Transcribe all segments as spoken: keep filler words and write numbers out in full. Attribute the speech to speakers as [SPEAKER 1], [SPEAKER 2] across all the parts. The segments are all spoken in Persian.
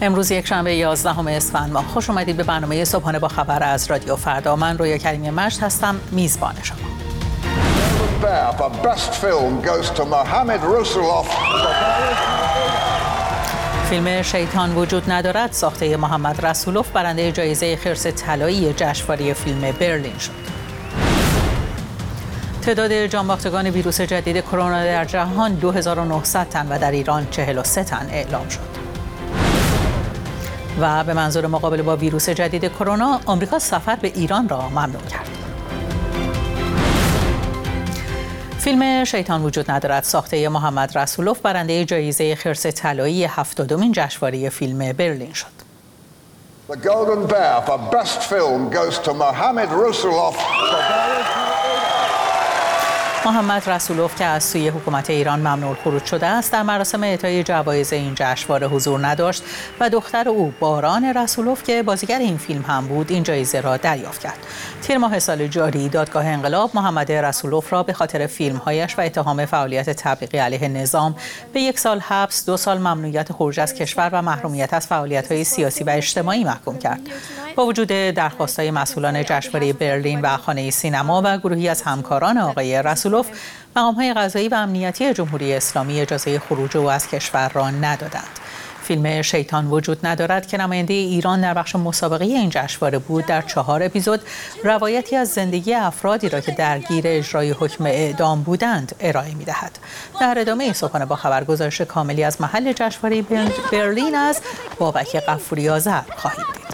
[SPEAKER 1] امروز یک شنبه یازدهم اسفند ماه. خوش اومدید به برنامه صبحانه با خبر از رادیو فردا. من رویا کریمی مجد هستم، میزبان شما. فیلم شیطان وجود ندارد ساخته محمد رسولوف برنده جایزه خرس طلایی جشنواره فیلم برلین شد. تعداد جانباختگان ویروس جدید کرونا در جهان دو هزار و نهصد تن و در ایران چهل و سه تن اعلام شد. و به منظور مقابله با ویروس جدید کرونا، آمریکا سفر به ایران را ممنوع کرد. فیلم شیطان وجود ندارد ساخته محمد رسولوف برنده جایزه خرس طلایی هفتادمین جشنواره فیلم برلین شد.
[SPEAKER 2] The Golden Bear for Best Film goes to Mohamed Rasulov.
[SPEAKER 1] محمد رسولوف که از سوی حکومت ایران ممنوع خروج شده است، در مراسم اعطای جوایز این جشنواره حضور نداشت و دختر او باران رسولوف که بازیگر این فیلم هم بود این جایزه را دریافت کرد. تیر ماه سال جاری دادگاه انقلاب محمد رسولوف را به خاطر فیلم‌هایش و اتهام فعالیت تبلیغی علیه نظام به یک سال حبس، دو سال ممنوعیت خروج از کشور و محرومیت از فعالیت‌های سیاسی و اجتماعی محکوم کرد. با وجود درخواست‌های مسئولان جشنواره برلین و خانه سینما و گروهی از همکاران آقای رسولوف، مقام‌های قضایی و امنیتی جمهوری اسلامی اجازه خروج او از کشور را ندادند. فیلم شیطان وجود ندارد که نماینده ایران در بخش مسابقه این جشنواره بود، در چهار اپیزود روایتی از زندگی افرادی را که درگیر اجرای حکم اعدام بودند ارائه می‌دهد. در ادامه صبحانه با خبر گزارش کاملی از محل جشنواره برلین از بابک غفوری آذر خواهید دید.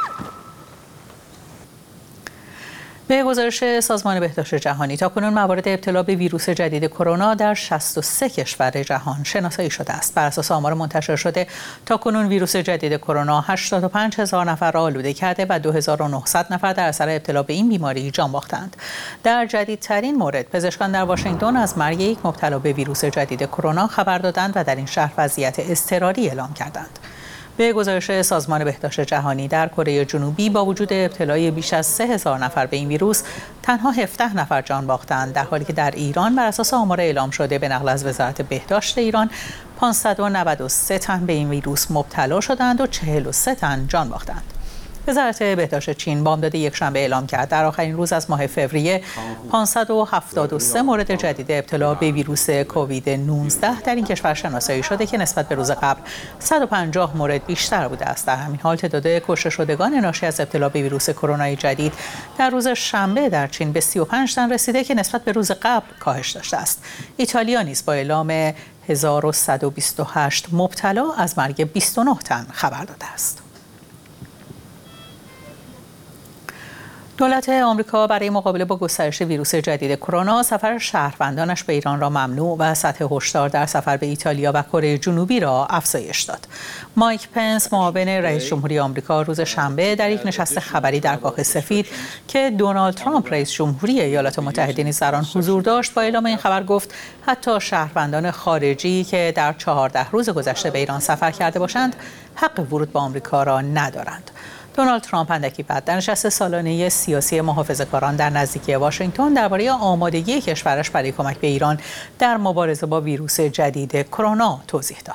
[SPEAKER 1] به گزارش سازمان بهداشت جهانی تاکنون موارد ابتلا به ویروس جدید کرونا در شصت و سه کشور جهان شناسایی شده است. بر اساس آمار منتشر شده تاکنون ویروس جدید کرونا هشتاد و پنج هزار نفر را آلوده کرده و دو هزار و نهصد نفر در اثر ابتلا به این بیماری جان باختند. در جدیدترین مورد پزشکان در واشنگتن از مرگ یک مبتلا به ویروس جدید کرونا خبر دادند و در این شهر وضعیت اضطراری اعلام کردند. به گزارش سازمان بهداشت جهانی در کره جنوبی با وجود ابتلای بیش از سه هزار نفر به این ویروس تنها هفده نفر جان باختند، در حالی که در ایران بر اساس آمار اعلام شده به نقل از وزارت بهداشت ایران پانصد و نود و سه تن به این ویروس مبتلا شدند و چهل و سه تن جان باختند. وزارت بهداشت چین بامداد یکشنبه اعلام کرد در آخرین روز از ماه فوریه پانصد و هفتاد و سه مورد جدید ابتلا به ویروس کووید نوزده در این کشور شناسایی شده که نسبت به روز قبل صد و پنجاه مورد بیشتر بوده است. در همین حال تعداد کشته شدگان ناشی از ابتلا به ویروس کرونا جدید در روز شنبه در چین به سی و پنج تن رسیده که نسبت به روز قبل کاهش داشته است. ایتالیا نیز با اعلام هزار و صد و بیست و هشت مبتلا از مرگ بیست و نه تن خبر داده است. دولت آمریکا برای مقابله با گسترش ویروس جدید کرونا سفر شهروندانش به ایران را ممنوع و سطح هشدار در سفر به ایتالیا و کره جنوبی را افزایش داد. مایک پنس معاون رئیس جمهوری آمریکا روز شنبه در یک نشست خبری در کاخ سفید که دونالد ترامپ رئیس جمهوری ایالات متحده نیز در آن حضور داشت با اعلام این خبر گفت حتی شهروندان خارجی که در چهارده روز گذشته به ایران سفر کرده باشند حق ورود به آمریکا را ندارند. دونالد ترامپ اندکی بعد در نشست سالانه سیاسی محافظه‌کاران در نزدیکی واشنگتن درباره آمادگی کشورش برای کمک به ایران در مبارزه با ویروس جدید کرونا توضیح داد.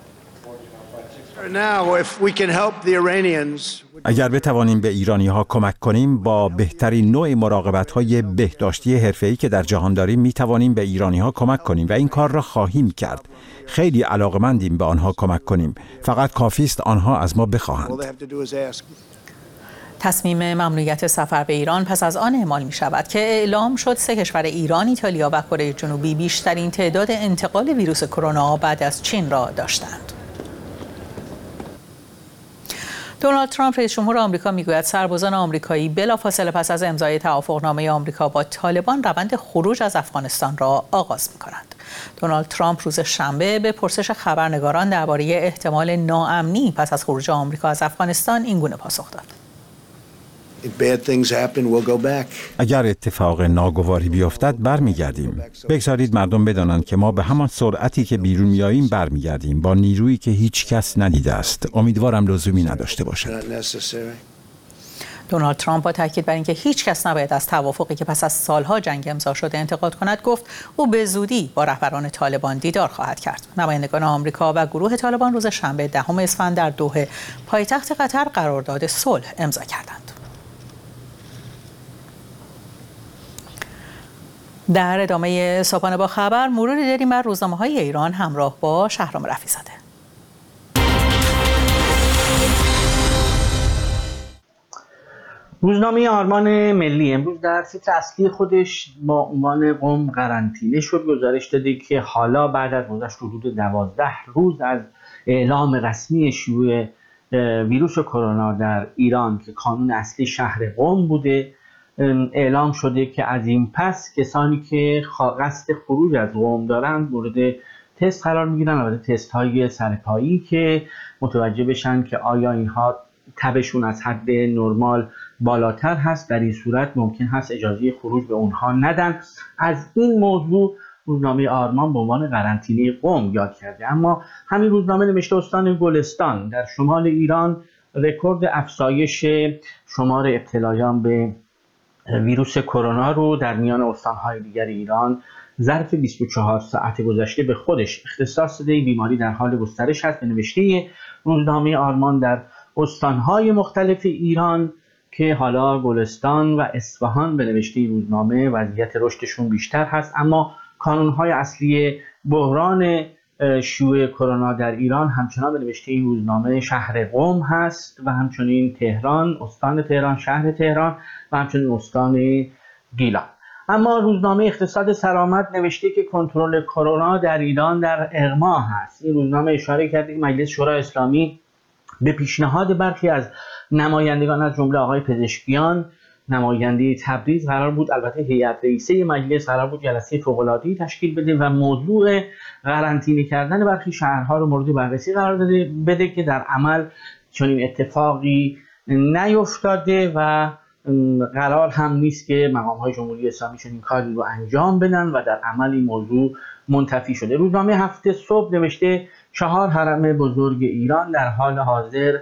[SPEAKER 3] اگر بتوانیم به ایرانی‌ها کمک کنیم با بهترین نوع مراقبت‌های بهداشتی حرفه‌ای که در جهان داریم می‌توانیم به ایرانی‌ها کمک کنیم و این کار را خواهیم کرد. خیلی علاقه‌مندیم به آنها کمک کنیم. فقط کافی است آنها از ما بخواهند.
[SPEAKER 1] تصمیم ممنوعیت سفر به ایران پس از آن اعمال می شود که اعلام شد سه کشور ایران، ایتالیا و کره جنوبی بیشترین تعداد انتقال ویروس کرونا بعد از چین را داشتند. دونالد ترامپ رئیس جمهور آمریکا میگوید سربازان آمریکایی بلافاصله پس از امضای توافقنامه آمریکا با طالبان روند خروج از افغانستان را آغاز می‌کنند. دونالد ترامپ روز شنبه به پرسش خبرنگاران درباره احتمال ناامنی پس از خروج آمریکا از افغانستان این گونه پاسخ داد:
[SPEAKER 3] اگر اتفاق ناگواری بیفتد برمیگردیم. بگذارید مردم بدانند که ما به همان سرعتی که بیرون میاییم برمیگردیم، با نیرویی که هیچ کس ندیده است. امیدوارم لزومی نداشته باشد.
[SPEAKER 1] دونالد ترامپ با تاکید بر اینکه هیچ کس نباید از توافقی که پس از سالها جنگ امضا شده انتقاد کند، گفت او به زودی با رهبران طالبان دیدار خواهد کرد. نمایندگان آمریکا و گروه طالبان روز شنبه دهم اسفند در دوحه پایتخت قطر قرارداد صلح امضا کردند. در ادامه صبحانه با خبر مروری داریم بر روزنامه‌های ایران همراه با شهرام رفیع‌زاده.
[SPEAKER 4] روزنامه آرمان ملی امروز در تیتر اصلی خودش با عنوان قم قرنطینه شد گزارش داده که حالا بعد از گذشت حدود دوازده روز از اعلام رسمی شیوع ویروس کرونا در ایران که کانون اصلی شهر قم بوده، اعلام شده که از این پس کسانی که قصد خروج از قم دارند مورد تست قرار میگیرن، البته تست های سرپایی که متوجه بشن که آیا اینها تبشون از حد نرمال بالاتر هست. در این صورت ممکن هست اجازه خروج به اونها ندن. از این موضوع روزنامه آرمان به عنوان قرنطینه قم یاد کرده. اما همین روزنامه نوشته استان گلستان در شمال ایران رکورد افزایش شمار ابتلایان به ویروس کرونا رو در میان استان‌های دیگر ایران ظرف بیست و چهار ساعت گذشته به خودش اختصاص داده. بیماری در حال گسترش است. به نوشته روزنامه آرمان در استان‌های مختلف ایران که حالا گلستان و اصفهان به نوشته روزنامه وضعیت رشدشون بیشتر هست، اما کانون‌های اصلی بحران شیوع کرونا در ایران همچنان به نوشته این روزنامه شهر قم هست و همچنین تهران، استان تهران، شهر تهران و همچنین استان گیلان. اما روزنامه اقتصاد سرآمد نوشته که کنترل کرونا در ایران در اغما هست. این روزنامه اشاره کرده که مجلس شورای اسلامی به پیشنهاد برخی از نمایندگان از جمله آقای پزشکیان نماینده تبریز قرار بود، البته هیئت رئیسه مجلس قرار بود جلسه فوق‌العاده‌ای تشکیل بده و موضوع قرنطینه کردن برخی شهرها رو مورد بررسی قرار داده بده که در عمل چنین اتفاقی نیفتاده و قرار هم نیست که مقام‌های جمهوری اسلامی چنین کاری رو انجام بدن و در عمل این موضوع منتفی شده. روزنامه هفته صبح نوشته چهار حرم بزرگ ایران در حال حاضر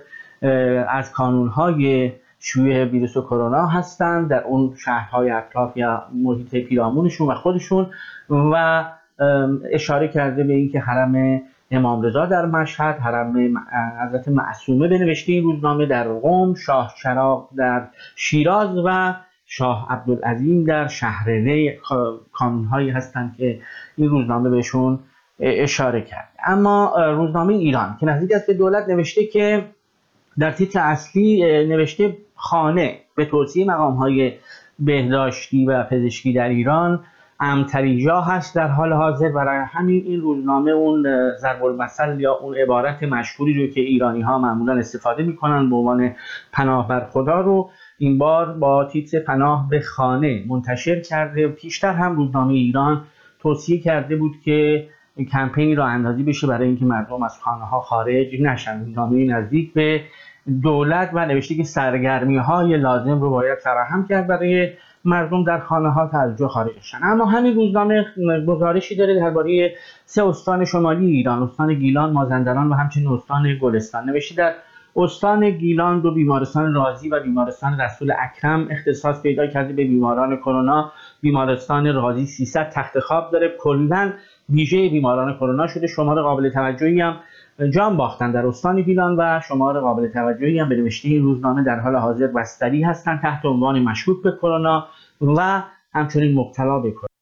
[SPEAKER 4] از کانون‌های شیوع ویروس کرونا هستند، در اون شهرهای اطراف یا محیط پیرامونشون و خودشون، و اشاره کرده به اینکه حرم امام رضا در مشهد، حرم حضرت معصومه به نوشته این روزنامه در قم، شاه چراغ در شیراز و شاه عبدالعظیم در شهرنه کانون‌هایی هستند که این روزنامه بهشون اشاره کرد. اما روزنامه ایران که نزدیک است به دولت نوشته که در تیتر اصلی نوشته خانه به توصیه مقام‌های بهداشتی و پزشکی در ایران امن‌ترین جا هست در حال حاضر. برای همین این روزنامه اون ضرب المثل یا اون عبارت مشهوری رو که ایرانی‌ها معمولاً استفاده می‌کنن به عنوان پناه بر خدا رو این بار با تیتر پناه به خانه منتشر کرده. پیشتر هم روزنامه ایران توصیه کرده بود که کمپینی را اندازی بشه برای اینکه مردم از خانه‌ها خارج نشن. روزنامه نزدیک به دولت و نوشته که سرگرمی‌های لازم رو باید فراهم کرد برای مردم در خانه‌ها تا از جا خارج شن. اما همین روزنامه گزارشی داره درباره سه استان شمالی ایران، استان گیلان، مازندران و همچنین استان گلستان. نوشته در استان گیلان دو بیمارستان رازی و بیمارستان رسول اکرم اختصاص پیدا کرده به بیماران کرونا. بیمارستان رازی سیصد تخت خواب داره. کلاً ویژه بیماران کرونا شده. شمار قابل توجهی هم جان باختن در استان گیلان و شمار قابل توجهی هم به نوشته این روزنامه در حال حاضر بستری هستند تحت عنوان مشکوک به کرونا و همچنین مبتلا به کرونا.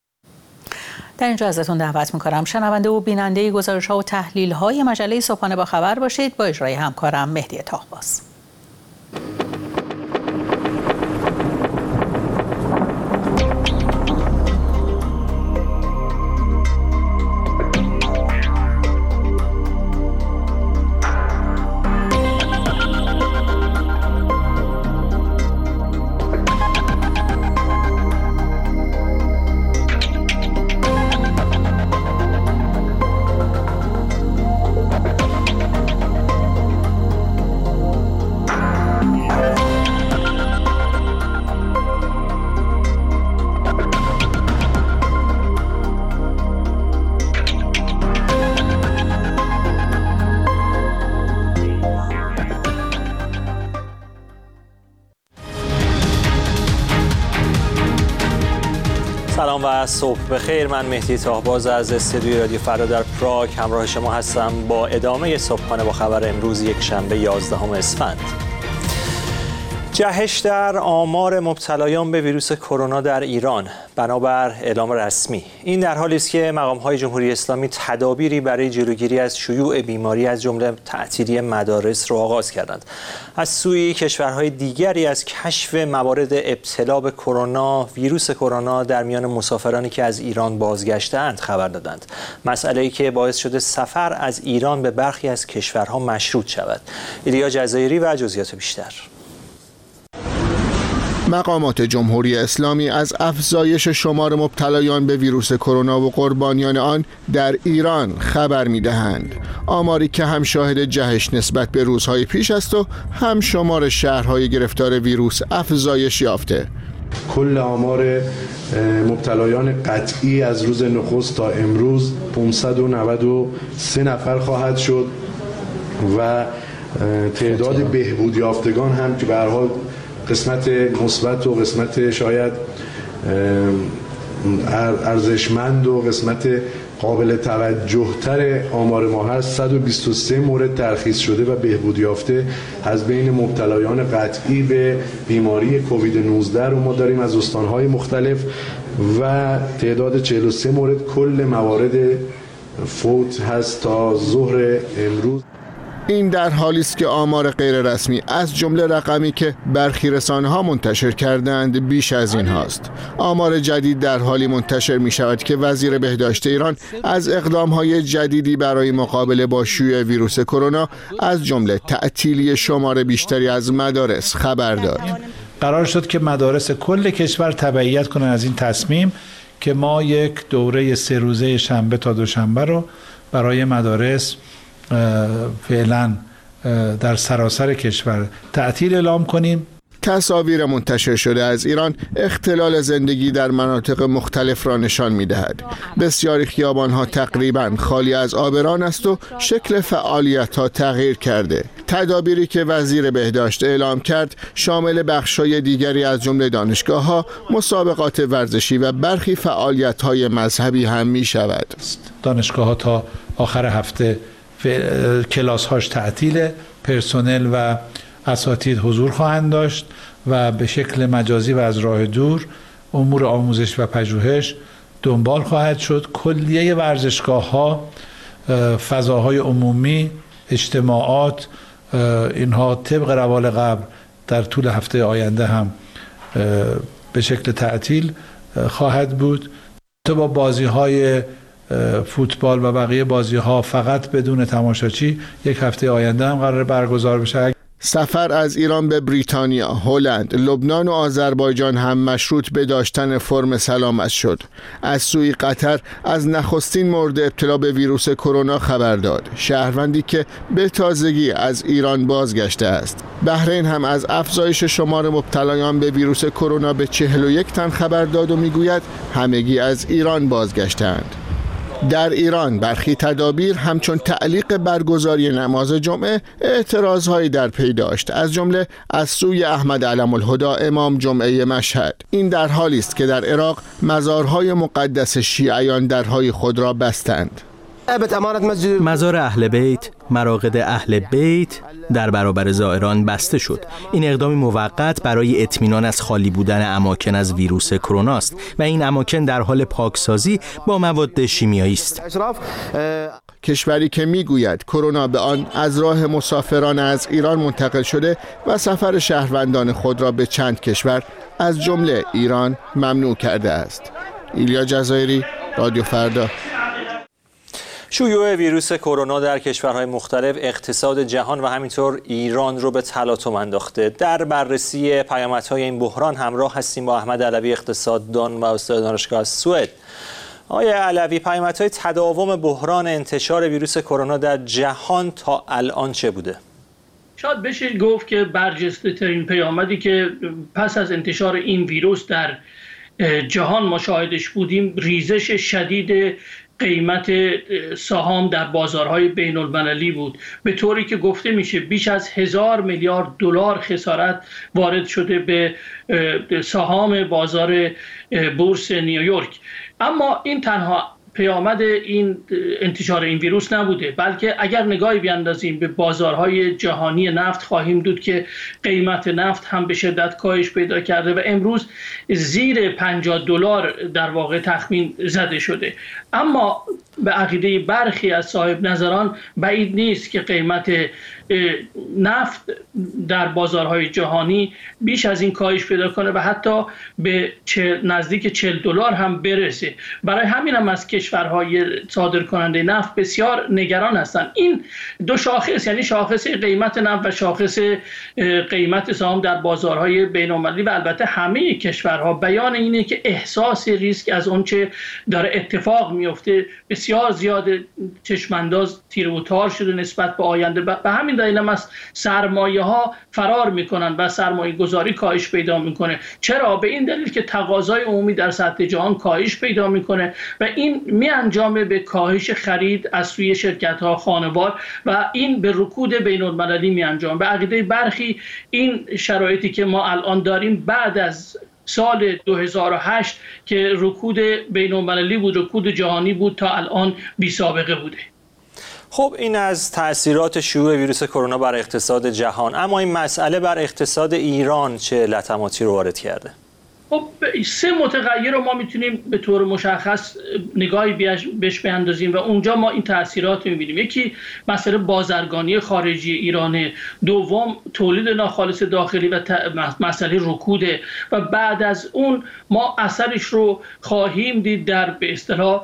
[SPEAKER 1] در اینجا ازتون دعوت میکنم شنونده و بیننده گزارش‌ها و تحلیل‌های مجله صبحانه با خبر باشید با اجرای همکارم مهدی طاهباز.
[SPEAKER 5] سلام و صبح بخیر. من مهدی تاهباز از استودیوی رادیو فردا در پراگ همراه شما هستم با ادامه صبحانه با خبر امروز یک شنبه یازدهم اسفند. جهش در آمار مبتلایان به ویروس کرونا در ایران بنابر اعلام رسمی. این در حالی است که مقام‌های جمهوری اسلامی تدابیری برای جلوگیری از شیوع بیماری از جمله تعطیلی مدارس را آغاز کردند. از سوی کشورهای دیگری از کشف موارد ابتلا به کرونا ویروس کرونا در میان مسافرانی که از ایران بازگشته‌اند خبر دادند. مسئله‌ای که باعث شده سفر از ایران به برخی از کشورها مشروط شود. ایلیا جزایری و جزئیات بیشتر.
[SPEAKER 6] مقامات جمهوری اسلامی از افزایش شمار مبتلایان به ویروس کرونا و قربانیان آن در ایران خبر می‌دهند. آماری که هم شاهد جهش نسبت به روزهای پیش است و هم شمار شهرهای گرفتار ویروس افزایش یافته.
[SPEAKER 7] کل آمار مبتلایان قطعی از روز نخست تا امروز پانصد و نود و سه نفر خواهد شد و تعداد بهبود یافتگان هم که به هر حال قسمت مثبت و قسمت شاید ارزشمند و قسمت قابل توجه تر آمار ما هست، صد و بیست و سه مورد ترخیص شده و بهبود یافته از بین مبتلایان قطعی به بیماری کووید نوزده رو ما داریم از استانهای مختلف و تعداد چهل و سه مورد. کل موارد فوت هست تا ظهر امروز.
[SPEAKER 6] این در حالی است که آمار غیر رسمی از جمله رقمی که برخی رسانه‌ها منتشر کردند بیش از این هاست. آمار جدید در حالی منتشر می شود که وزیر بهداشت ایران از اقدام‌های جدیدی برای مقابله با شیوع ویروس کرونا از جمله تعطیلی شمار بیشتری از مدارس خبر داد.
[SPEAKER 8] قرار شد که مدارس کل کشور تبعیت کنند از این تصمیم که ما یک دوره سه روزه شنبه تا دوشنبه رو برای مدارس فعلا در سراسر کشور تعطیل اعلام کنیم.
[SPEAKER 6] تصاویر منتشر شده از ایران اختلال زندگی در مناطق مختلف را نشان می‌دهد. بسیاری خیابان‌ها تقریباً خالی از عابران است و شکل فعالیت‌ها تغییر کرده. تدابیری که وزیر بهداشت اعلام کرد شامل بخش‌های دیگری از جمله دانشگاه‌ها، مسابقات ورزشی و برخی فعالیت‌های مذهبی هم می‌شود.
[SPEAKER 8] دانشگاه‌ها تا آخر هفته کلاس هاش تعطیله، پرسنل و اساتید حضور خواهند داشت و به شکل مجازی و از راه دور امور آموزش و پژوهش دنبال خواهد شد. کلیه ورزشگاه ها، فضاهای عمومی، اجتماعات، اینها طبق روال قبل در طول هفته آینده هم به شکل تعطیل خواهد بود. تا با بازی های فوتبال و بقیه بازی ها فقط بدون تماشاچی یک هفته آینده هم قرار برگزار بشه.
[SPEAKER 6] سفر از ایران به بریتانیا، هلند، لبنان و آذربایجان هم مشروط به داشتن فرم سلامت شد. از سوی قطر از نخستین مورد ابتلا به ویروس کرونا خبر داد، شهروندی که به تازگی از ایران بازگشته است. بحرین هم از افزایش شمار مبتلایان به ویروس کرونا به چهل و یک تن خبر داد و میگوید همگی از ایران بازگشتند. در ایران برخی تدابیر همچون تعلیق برگزاری نماز جمعه اعتراضهایی در پی داشت، از جمله از سوی احمد علم الهدی امام جمعه مشهد. این در حالی است که در عراق مزارهای مقدس شیعیان درهای خود را بستند.
[SPEAKER 9] مزار اهل بیت، مراقد اهل بیت در برابر زائران بسته شد. این اقدامی موقت برای اطمینان از خالی بودن اماکن از ویروس کرونا است و این اماکن در حال پاکسازی با مواد شیمیایی است.
[SPEAKER 6] کشوری که میگوید کرونا به آن از راه مسافران از ایران منتقل شده و سفر شهروندان خود را به چند کشور از جمله ایران ممنوع کرده است. ایلیا جزایری، رادیو فردا.
[SPEAKER 5] شیوع ویروس کرونا در کشورهای مختلف اقتصاد جهان و همینطور ایران رو به تلاطم انداخته. در بررسی پیامدهای این بحران همراه هستیم با احمد علوی، اقتصاددان و استاد دانشگاه سوئد. آقای علوی، پیامدهای تداوم بحران انتشار ویروس کرونا در جهان تا الان چه بوده؟
[SPEAKER 10] شاید بشه گفت که برجسته ترین پیامدی که پس از انتشار این ویروس در جهان ما شاهدش بودیم ریزش شدید قیمت سهام در بازارهای بین المللی بود، به طوری که گفته میشه بیش از هزار میلیارد دلار خسارت وارد شده به سهام بازار بورس نیویورک. اما این تنها پیامد این انتشار این ویروس نبوده، بلکه اگر نگاهی بیاندازیم به بازارهای جهانی نفت خواهیم دید که قیمت نفت هم به شدت کاهش پیدا کرده و امروز زیر پنجاه دلار در واقع تخمین زده شده. اما به عقیده برخی از صاحب نظران بعید نیست که قیمت نفت در بازارهای جهانی بیش از این کاهش پیدا کنه و حتی به نزدیک چهل دلار هم برسه. برای همین هم از کشورهای صادرکننده نفت بسیار نگران هستند. این دو شاخص، یعنی شاخص قیمت نفت و شاخص قیمت سهام در بازارهای بین‌المللی و البته همه کشورها، بیان اینه که احساس ریسک از اونچه داره اتفاق میفته بسیار زیاده، چشمانداز تیر و تار شده نسبت به آینده. به همین دلیل هم از سرمایه ها فرار میکنن و سرمایه گذاری کاهش پیدا میکنه. چرا؟ به این دلیل که تقاضای عمومی در سطح جهان کاهش پیدا میکنه و این می انجامه به کاهش خرید از سوی شرکت ها خانوار و این به رکود بین المللی می انجامه. به عقیده برخی این شرایطی که ما الان داریم بعد از سال دو هزار و هشت که رکود بین المللی بود، رکود جهانی بود، تا الان بی سابقه بوده.
[SPEAKER 5] خب این از تأثیرات شیوع ویروس کرونا بر اقتصاد جهان، اما این مسئله بر اقتصاد ایران چه لطماتی رو وارد کرده؟
[SPEAKER 10] خب سه متغیر رو ما میتونیم به طور مشخص نگاهی بهش بیاندازیم و اونجا ما این تأثیرات رو میبینیم. یکی مسئله بازرگانی خارجی ایرانه، دوم تولید ناخالص داخلی و مسئله رکوده و بعد از اون ما اثرش رو خواهیم دید در به اصطلاح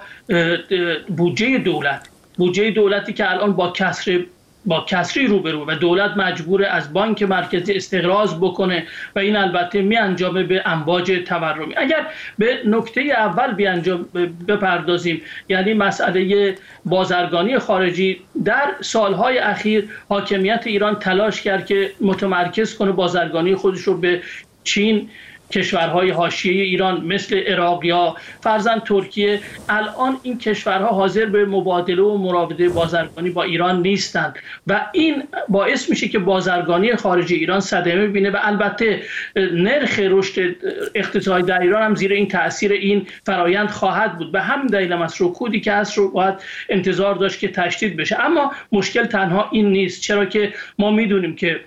[SPEAKER 10] بودجه دولت. بودجه دولتی که الان با کسر با کسری روبرو و دولت مجبور از بانک مرکزی استقراض بکنه و این البته می انجامه به امواج تورمی. اگر به نکته اول بیانجام بپردازیم، یعنی مسئله بازرگانی خارجی، در سالهای اخیر حاکمیت ایران تلاش کرد که متمرکز کنه بازرگانی خودش رو به چین، کشورهای حاشیه ایران مثل عراق یا فرضاً ترکیه. الان این کشورها حاضر به مبادله و مراوده بازرگانی با ایران نیستند و این باعث میشه که بازرگانی خارجی ایران صدمه ببینه و البته نرخ رشد اقتصادی در ایران هم زیر این تاثیر این فرایند خواهد بود. به همین دلیل هم از رکودی که هست رو باید انتظار داشت که تشدید بشه. اما مشکل تنها این نیست، چرا که ما میدونیم که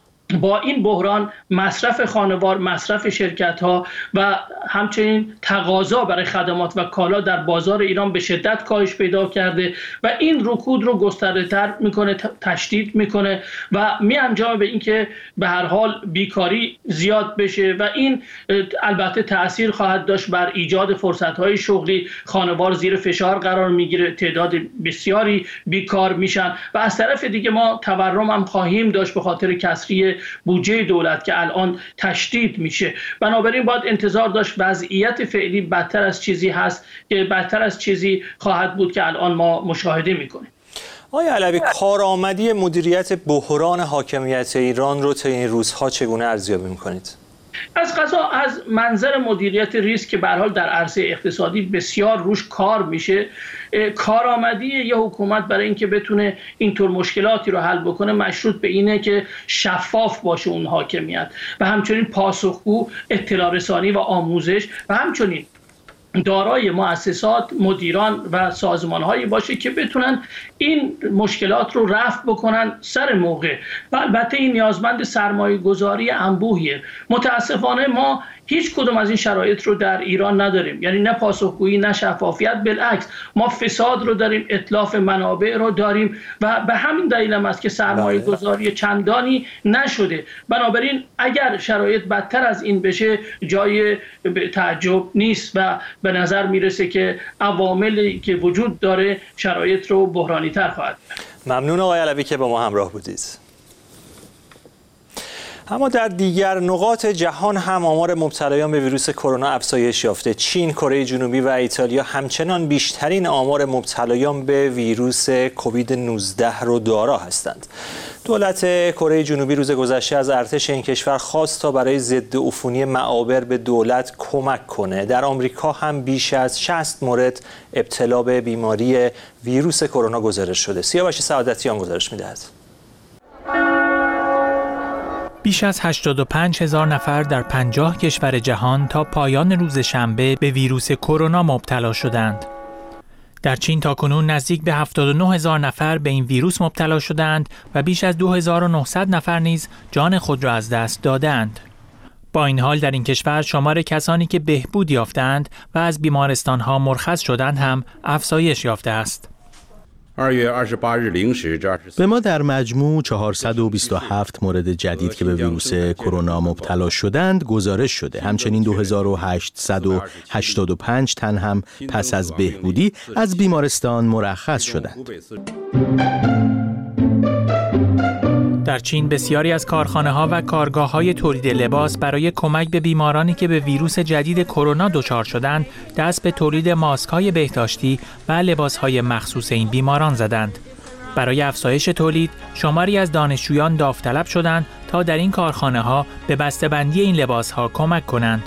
[SPEAKER 10] با این بحران مصرف خانوار، مصرف شرکت ها و همچنین تقاضا برای خدمات و کالا در بازار ایران به شدت کاهش پیدا کرده و این رکود رو گسترده تر میکنه، تشدید میکنه و می انجامه به اینکه به هر حال بیکاری زیاد بشه و این البته تأثیر خواهد داشت بر ایجاد فرصت های شغلی. خانوار زیر فشار قرار میگیره، تعداد بسیاری بیکار میشن و از طرف دیگه ما تورم هم خواهیم داشت به خاطر کسری بودجه دولت که الان تشدید میشه. بنابراین باید انتظار داشت وضعیت فعلی بدتر از چیزی هست که بدتر از چیزی خواهد بود که الان ما مشاهده میکنیم.
[SPEAKER 5] آقای علوی، کارآمدی مدیریت بحران حاکمیت ایران رو تا این روزها چگونه ارزیابی میکنید؟
[SPEAKER 10] از قضا از منظر مدیریت ریسک که به هر حال در عرصه اقتصادی بسیار روش کار میشه، کارآمدی یه حکومت برای اینکه بتونه اینطور مشکلاتی رو حل بکنه مشروط به اینه که شفاف باشه اون حاکمیت و همچنین پاسخگو، اطلاع رسانی و آموزش و همچنین دارای مؤسسات، مدیران و سازمان‌هایی باشه که بتونن این مشکلات رو رفع بکنن سر موقع و البته این نیازمند سرمایه گذاری انبوهیه. متاسفانه ما هیچ کدوم از این شرایط رو در ایران نداریم، یعنی نه پاسخگویی نه شفافیت، بالعکس ما فساد رو داریم، اتلاف منابع رو داریم و به همین دلیل هم است که سرمایه گذاری چندانی نشده. بنابراین اگر شرایط بدتر از این بشه جای تعجب نیست و به نظر میرسه که عواملی که وجود داره شرایط رو بحرانی تر خواهد.
[SPEAKER 5] ممنون آقای علوی که با ما همراه بودید. اما در دیگر نقاط جهان هم آمار مبتلایان به ویروس کرونا افزایش یافته. چین، کره جنوبی و ایتالیا همچنان بیشترین آمار مبتلایان به ویروس کووید نوزده رو دارا هستند. دولت کره جنوبی روز گذشته از ارتش این کشور خواست تا برای ضد عفونی معابر به دولت کمک کنه. در آمریکا هم بیش از شصت مورد ابتلا به بیماری ویروس کرونا گزارش شده. سیاوش سعادتیان گزارش می‌دهد.
[SPEAKER 11] بیش از هشتاد و پنج هزار نفر در پنجاه کشور جهان تا پایان روز شنبه به ویروس کرونا مبتلا شدند. در چین تاکنون نزدیک به هفتاد و نه هزار نفر به این ویروس مبتلا شدند و بیش از دو هزار و نهصد نفر نیز جان خود را از دست دادند. با این حال در این کشور شمار کسانی که بهبود یافتند و از بیمارستان‌ها مرخص شدند هم افزایش یافته است.
[SPEAKER 9] به ما در مجموع چهارصد و بیست و هفت مورد جدید که به ویروس کرونا مبتلا شدند گزارش شده. همچنین دو هزار و هشتصد و هشتاد و پنج تن هم پس از بهبودی از بیمارستان مرخص شدند.
[SPEAKER 11] در چین بسیاری از کارخانه‌ها و کارگاه‌های تولید لباس برای کمک به بیمارانی که به ویروس جدید کرونا دچار شدند، دست به تولید ماسک‌های بهداشتی و لباس‌های مخصوص این بیماران زدند. برای افزایش تولید، شماری از دانشجویان داوطلب شدند تا در این کارخانه‌ها به بسته‌بندی این لباس‌ها کمک کنند.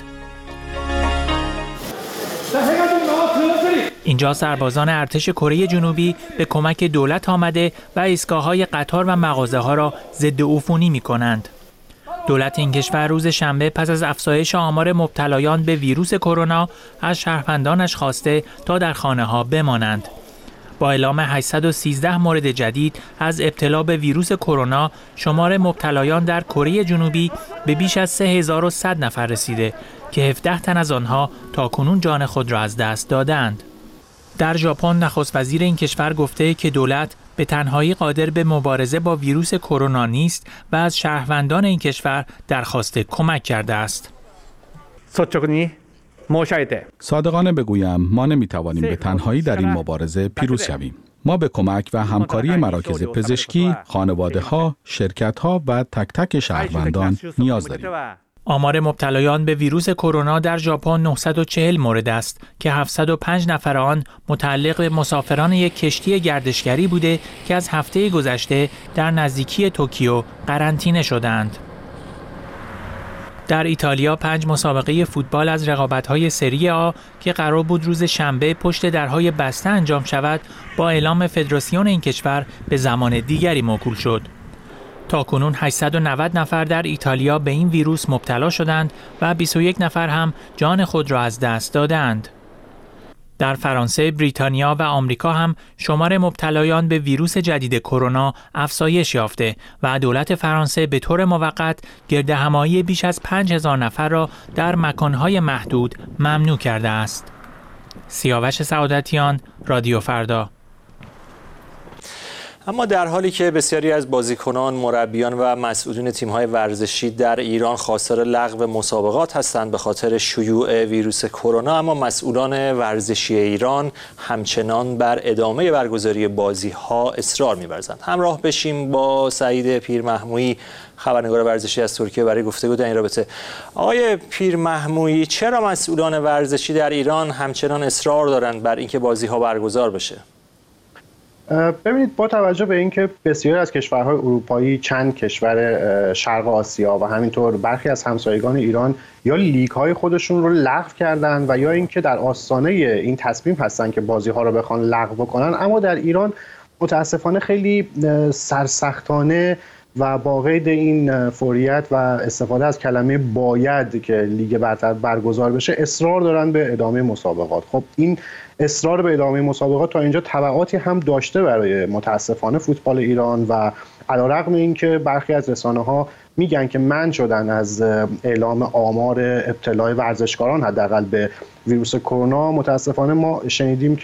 [SPEAKER 11] اینجا سربازان ارتش کره جنوبی به کمک دولت آمده و ایستگاه‌های قطار و مغازه‌ها را ضد عفونی می‌کنند. دولت این کشور روز شنبه پس از افزایش آمار مبتلایان به ویروس کرونا از شهروندانش خواسته تا در خانه‌ها بمانند. با اعلام هشتصد و سیزده مورد جدید از ابتلا به ویروس کرونا، شمار مبتلایان در کره جنوبی به بیش از سه هزار و صد نفر رسیده که هفده تن از آنها تاکنون جان خود را از دست دادند. در ژاپن نخست وزیر این کشور گفته که دولت به تنهایی قادر به مبارزه با ویروس کرونا نیست و از شهروندان این کشور درخواست کمک کرده است.
[SPEAKER 12] صادقانه بگویم ما نمیتوانیم به تنهایی در این مبارزه پیروز شویم. ما به کمک و همکاری مراکز پزشکی، خانواده‌ها، شرکت‌ها و تک تک شهروندان نیاز داریم.
[SPEAKER 11] آمار مبتلایان به ویروس کرونا در ژاپن نهصد و چهل مورد است که هفتصد و پنج نفر آن متعلق به مسافران یک کشتی گردشگری بوده که از هفته گذشته در نزدیکی توکیو قرنطینه شدند. در ایتالیا پنج مسابقه فوتبال از رقابت‌های سری آ که قرار بود روز شنبه پشت درهای بسته انجام شود، با اعلام فدراسیون این کشور به زمان دیگری موکول شد. تاکنون هشتصد و نود نفر در ایتالیا به این ویروس مبتلا شدند و بیست و یک نفر هم جان خود را از دست دادند. در فرانسه، بریتانیا و آمریکا هم شمار مبتلایان به ویروس جدید کرونا افزایش یافته و دولت فرانسه به طور موقت گردهمایی بیش از پنج هزار نفر را در مکانهای محدود ممنوع کرده است. سیاوش سعادتیان، رادیو فردا.
[SPEAKER 5] اما در حالی که بسیاری از بازیکنان، مربیان و مسئولین تیم‌های ورزشی در ایران خواستار لغو مسابقات هستند به خاطر شیوع ویروس کرونا، اما مسئولان ورزشی ایران همچنان بر ادامه برگزاری بازی‌ها اصرار می‌ورزند. همراه بشیم با سعید پیرمحمویی، خبرنگار ورزشی از ترکیه، برای گفتگو در این رابطه. آقای پیرمحمویی، چرا مسئولان ورزشی در ایران همچنان اصرار دارند بر اینکه بازی‌ها برگزار بشه؟
[SPEAKER 13] ببینید، با توجه به اینکه بسیاری از کشورهای اروپایی، چند کشور شرق آسیا و همینطور برخی از همسایگان ایران یا لیگ‌های خودشون رو لغو کردن و یا اینکه در آستانه این تصمیم هستن که بازی‌ها رو بخوان لغو کنن، اما در ایران متاسفانه خیلی سرسختانه و با قید این فوریت و استفاده از کلمه باید که لیگ برتر برگزار بشه اصرار دارن به ادامه مسابقات. خب این اصرار به ادامه مسابقات تا اینجا تبعاتی هم داشته برای متاسفانه فوتبال ایران و علیرغم اینکه برخی از رسانه‌ها میگن که منع شدن از اعلام آمار ابتلای ورزشکاران حداقل به ویروس کرونا، متاسفانه ما شنیدیم که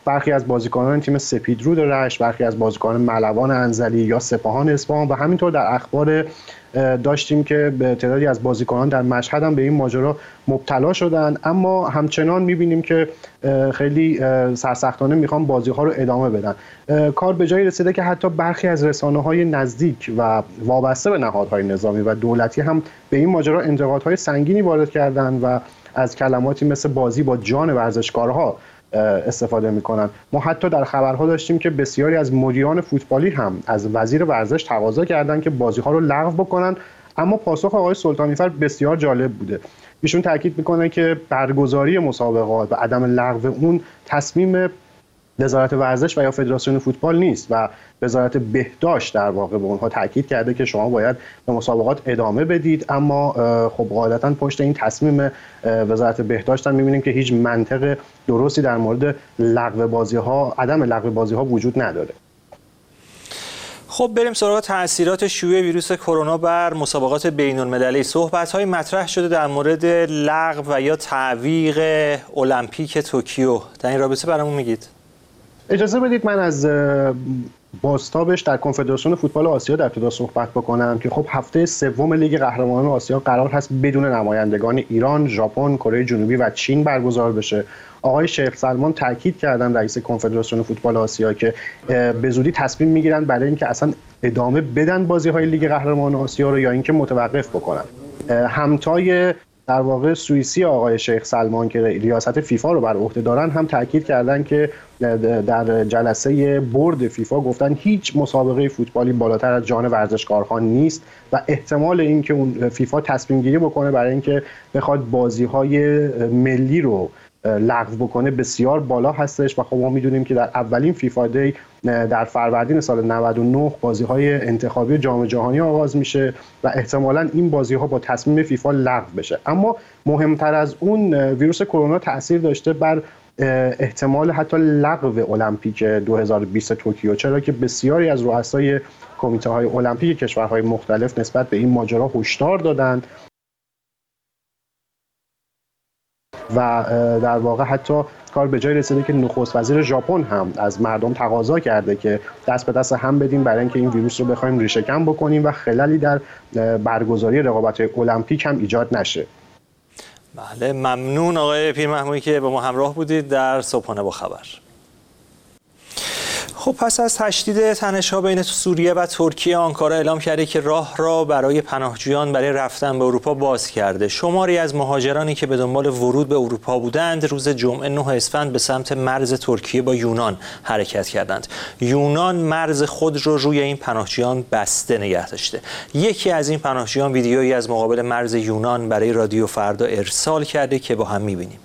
[SPEAKER 13] برخی از بازیکنان تیم سپیدرود رشت، برخی از بازیکنان ملوان انزلی یا سپاهان اصفهان و همینطور در اخبار داشتیم که به تعدادی از بازیکنان در مشهد هم به این ماجرا مبتلا شدن، اما همچنان می‌بینیم که خیلی سرسختانه میخوان بازی‌ها رو ادامه بدن. کار به جایی رسیده که حتی برخی از رسانه‌های نزدیک و وابسته به نهادهای نظامی و دولتی هم به این ماجرا انتقادهای سنگینی وارد کردن و از کلماتی مثل بازی با جان ورزشکارها استفاده میکنن. ما حتی در خبرها داشتیم که بسیاری از مدیران فوتبالی هم از وزیر ورزش تقاضا کردن که بازی‌ها رو لغو بکنن، اما پاسخ آقای سلطانی‌فر بسیار جالب بوده. ایشون تاکید میکنه که برگزاری مسابقات و عدم لغو اون تصمیم وزارت ورزش و یا فدراسیون فوتبال نیست و وزارت بهداشت در واقع به اونها تاکید کرده که شما باید به مسابقات ادامه بدید، اما خب غالبا پشت این تصمیم وزارت بهداشت هم می‌بینیم که هیچ منطق درستی در مورد لغو بازی‌ها، عدم لغو بازی‌ها وجود نداره.
[SPEAKER 5] خب بریم سراغ تأثیرات شیوع ویروس کرونا بر مسابقات بین‌المللی. صحبت‌های مطرح شده در مورد لغو و یا تعویق المپیک توکیو. در این رابطه برامون میگید؟
[SPEAKER 13] اجازه بدید من از بازتابش در کنفدراسیون فوتبال آسیا در ابتدا صحبت بکنم که خب هفته سوم لیگ قهرمانان آسیا قرار هست بدون نمایندگان ایران، ژاپن، کره جنوبی و چین برگزار بشه. آقای شیخ سلمان تاکید کردن، رئیس کنفدراسیون فوتبال آسیا، که به زودی تصمیم میگیرن برای اینکه اصلا ادامه بدن بازی‌های لیگ قهرمانان آسیا رو یا اینکه متوقف بکنن. همتای در واقع سوئیسی آقای شیخ سلمان که ریاست فیفا رو بر عهده دارن هم تاکید کردن که در جلسه بورد فیفا گفتن هیچ مسابقه فوتبالی بالاتر از جان ورزشکارها نیست و احتمال اینکه اون فیفا تصمیم گیری بکنه برای اینکه بخواد بازی‌های ملی رو لغو بکنه بسیار بالا هستش و خب ما میدونیم که در اولین فیفا دی در فروردین سال نود و نه بازی‌های انتخابی جام جهانی آغاز میشه و احتمالاً این بازی‌ها با تصمیم فیفا لغو بشه. اما مهمتر از اون ویروس کرونا تأثیر داشته بر احتمال حتی لغو المپیک دو هزار و بیست توکیو، چرا که بسیاری از رؤسای کمیته‌های المپیک کشورهای مختلف نسبت به این ماجرا هشدار دادند و در واقع حتی کار به جای رسیده که نخست وزیر ژاپن هم از مردم تقاضا کرده که دست به دست هم بدیم برای اینکه این ویروس رو بخوایم ریشه‌کن بکنیم و خللی در برگزاری رقابت‌های المپیک هم ایجاد نشه.
[SPEAKER 5] بله، ممنون آقای پیرمحمودی که با ما همراه بودید در صبحانه با خبر. خب پس از تشدید تنش‌ها بین سوریه و ترکیه، آنکارا اعلام کرده که راه را برای پناهجویان برای رفتن به اروپا باز کرده. شماری از مهاجرانی که به دنبال ورود به اروپا بودند روز جمعه نه اسفند به سمت مرز ترکیه با یونان حرکت کردند. یونان مرز خود را رو روی این پناهجویان بسته نگه داشته. یکی از این پناهجویان ویدیویی از مقابل مرز یونان برای رادیو فردا ارسال کرده که با هم می‌بینیم.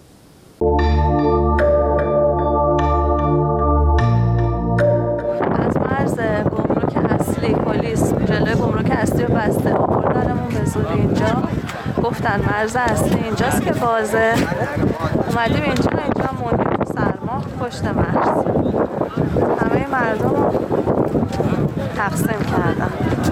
[SPEAKER 14] جلوی گمرک اصلی رو بسته آوردنمون به زور اینجا، گفتن مرز اصلی اینجاست که بازه. اومدیم اینجا اینجا موندیم تو سرما پشت مرز. همه مردم رو تقسیم کردن.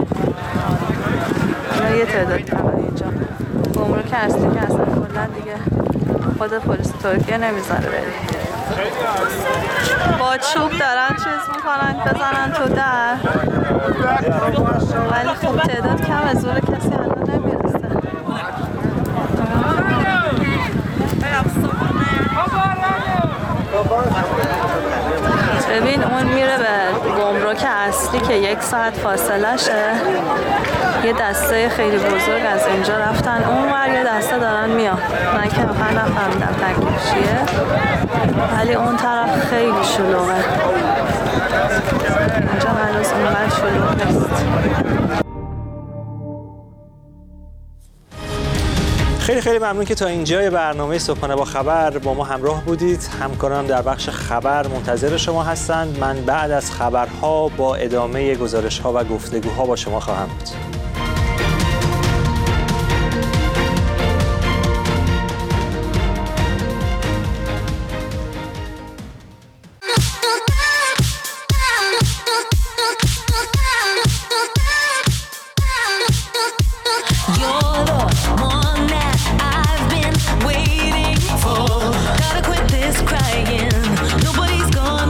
[SPEAKER 14] اینا یه تعداد کردن اینجا. گمرک اصلی که اصلا کلا دیگه خود پلیس ترکیه نمیذاره بریم. با چوب دارن چیز میکنن بزنن تو در، ولی خب تعداد کم، زور کسی الان نمیرسه. ببین اون میره به گمرک اصلی که یک ساعت فاصله شه. یه دسته خیلی بزرگ از اینجا رفتن اونور، یه دسته دارن میان. من که واقعا نفهمیدم تکلیف چیه، ولی اون طرف خیلی شلوغه. اینجا هنوز اونقدر شلوغ نیست.
[SPEAKER 5] خیلی خیلی ممنون که تا اینجای برنامه صبحانه با خبر با ما همراه بودید. همکارانم در بخش خبر منتظر شما هستند. من بعد از خبرها با ادامه گزارش‌ها و گفتگوها با شما خواهم بود.
[SPEAKER 15] Gotta quit this crying. Nobody's gonna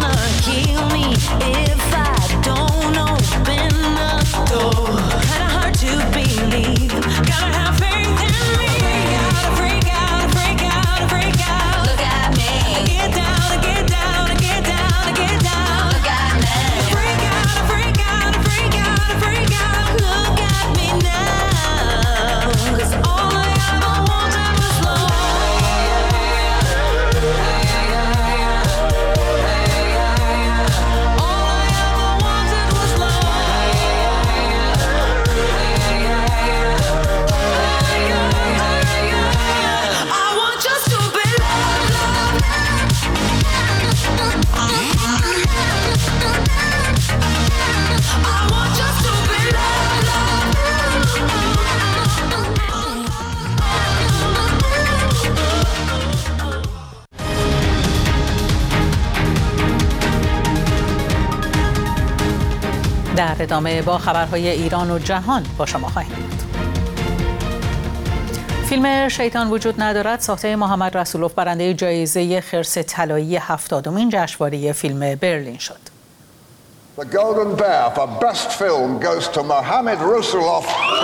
[SPEAKER 1] در ادامه با خبرهای ایران و جهان با شما خواهیم بود. فیلم شیطان وجود ندارد ساخته محمد رسولوف برنده جایزه خرس طلایی هفتادمین جشنواره فیلم برلین شد.
[SPEAKER 2] The Golden Bear for Best Film goes to Mohamed Rasulov.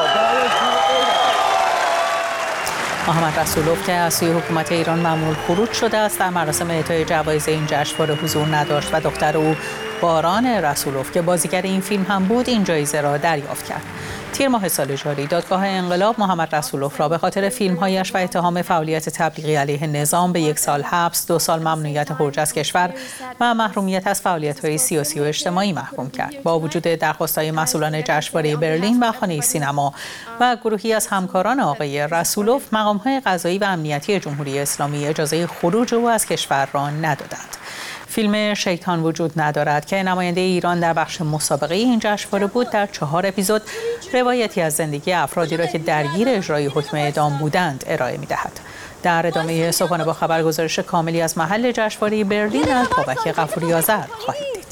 [SPEAKER 1] محمد رسولوف که از سوی حکومت ایران مأمور خروج شده است در مراسم اعطای جوایز این جشنواره حضور نداشت و دختر او باران رسولوف که بازیگر این فیلم هم بود این جایزه را دریافت کرد. تیر ماه سال جاری دادگاه انقلاب محمد رسولوف را به خاطر فیلم‌هایش و اتهام فعالیت تبلیغی علیه نظام به یک سال حبس، دو سال ممنوعیت خروج از کشور و محرومیت از فعالیت‌های سیاسی و اجتماعی محکوم کرد. با وجود درخواست‌های مسئولان جشنواره برلین و خانه سینما و گروهی از همکاران آقای رسولوف، مقام‌های قضایی و امنیتی جمهوری اسلامی اجازه خروج او از کشور را ندادند. فیلم شیطان وجود ندارد که نماینده ایران در بخش مسابقه این جشنواره بود در چهار اپیزود روایتی از زندگی افرادی را که درگیر اجرای حکم اعدام بودند ارائه می‌دهد. در ادامه صبحانه با خبر گزارش کاملی از محل جشنواره برلین از بابک غفوری آذر خواهید دید.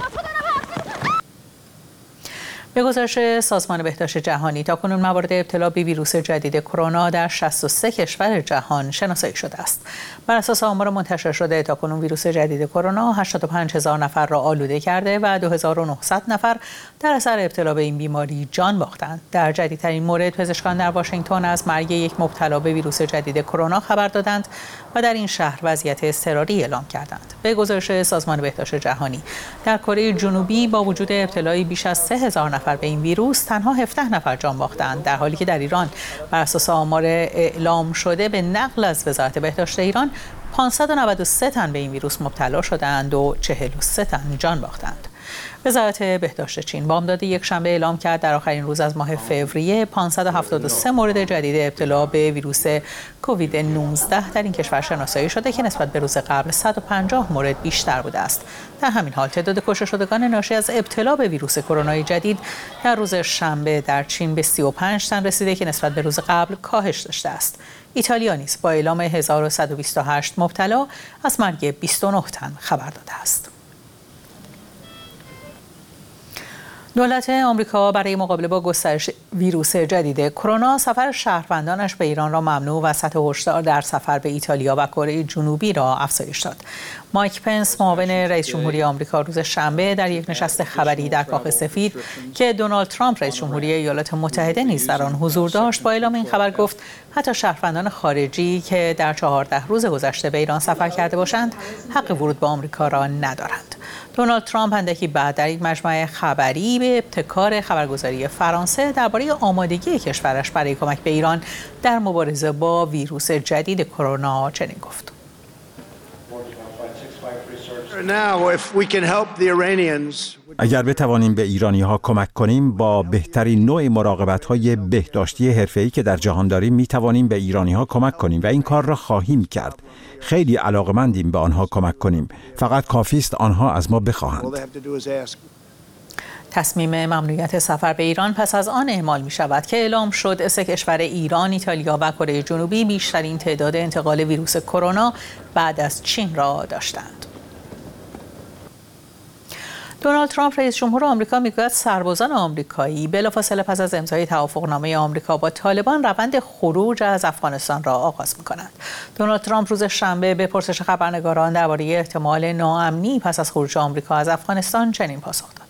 [SPEAKER 1] به گزارش سازمان بهداشت جهانی تاکنون موارد ابتلا به ویروس جدید کرونا در شصت و سه کشور جهان شناسایی شده است. بر اساس آمار منتشر شده تاکنون ویروس جدید کرونا هشتاد و پنج هزار نفر را آلوده کرده و دو هزار و نهصد نفر در اثر ابتلا به این بیماری جان باختند. در جدیدترین مورد پزشکان در واشنگتن از مرگ یک مبتلا به ویروس جدید کرونا خبر دادند و در این شهر وضعیت اضطراری اعلام کردند. به گزارش سازمان بهداشت جهانی در کره جنوبی با وجود ابتلای بیش از سه هزار نفر به این ویروس تنها هفده نفر جان باختند، در حالی که در ایران بر اساس آمار اعلام شده به نقل از وزارت بهداشت ایران پانصد و نود و سه تن به این ویروس مبتلا شدند و چهل و سه تن جان باختند. وزارت بهداشت چین بامداد یک شنبه اعلام کرد در آخرین روز از ماه فوریه پانصد و هفتاد و سه مورد جدید ابتلا به ویروس کووید نوزده در این کشور شناسایی شده که نسبت به روز قبل صد و پنجاه مورد بیشتر بوده است. در همین حال تعداد کشته شدگان ناشی از ابتلا به ویروس کرونا جدید در روز شنبه در چین به سی و پنج تن رسیده که نسبت به روز قبل کاهش داشته است. ایتالیا نیز با اعلام هزار و صد و بیست و هشت مبتلا از مرگ بیست و نه تن خبر داده است. دولت آمریکا برای مقابله با گسترش ویروس جدید کرونا سفر شهروندانش به ایران را ممنوع و سطح هشدار در سفر به ایتالیا و کره جنوبی را افزایش داد. مایک پنس معاون رئیس جمهوری آمریکا روز شنبه در یک نشست خبری در کاخ سفید که دونالد ترامپ رئیس جمهوری ایالات متحده نیز در آن حضور داشت با اعلام این خبر گفت حتی شهروندان خارجی که در چهارده روز گذشته به ایران سفر کرده باشند حق ورود به آمریکا را ندارند. دونالد ترامپ اندکی بعد در یک مجمع خبری به ابتکار خبرگزاری فرانسه درباره آمادگی کشورش برای کمک به ایران در مبارزه با ویروس جدید کرونا چنین گفت:
[SPEAKER 3] اگر بتوانیم به ایرانی‌ها کمک کنیم با بهترین نوع مراقبت‌های بهداشتی حرفه‌ای که در جهان داریم می‌توانیم به ایرانی‌ها کمک کنیم و این کار را خواهیم کرد. خیلی علاقه‌مندیم به آنها کمک کنیم. فقط کافی است آنها از ما بخواهند.
[SPEAKER 1] تصمیم ممنوعیت سفر به ایران پس از آن اعمال می شود که اعلام شد سه کشور ایران، ایتالیا و کره جنوبی بیشترین تعداد انتقال ویروس کرونا بعد از چین را داشتند. دونالد ترامپ رئیس جمهور آمریکا میگوید سربازان آمریکایی بلافاصله پس از امضای توافقنامه آمریکا با طالبان روند خروج از افغانستان را آغاز می‌کنند. دونالد ترامپ روز شنبه به پرسش خبرنگاران درباره احتمال ناامنی پس از خروج آمریکا از افغانستان چنین پاسخ داد: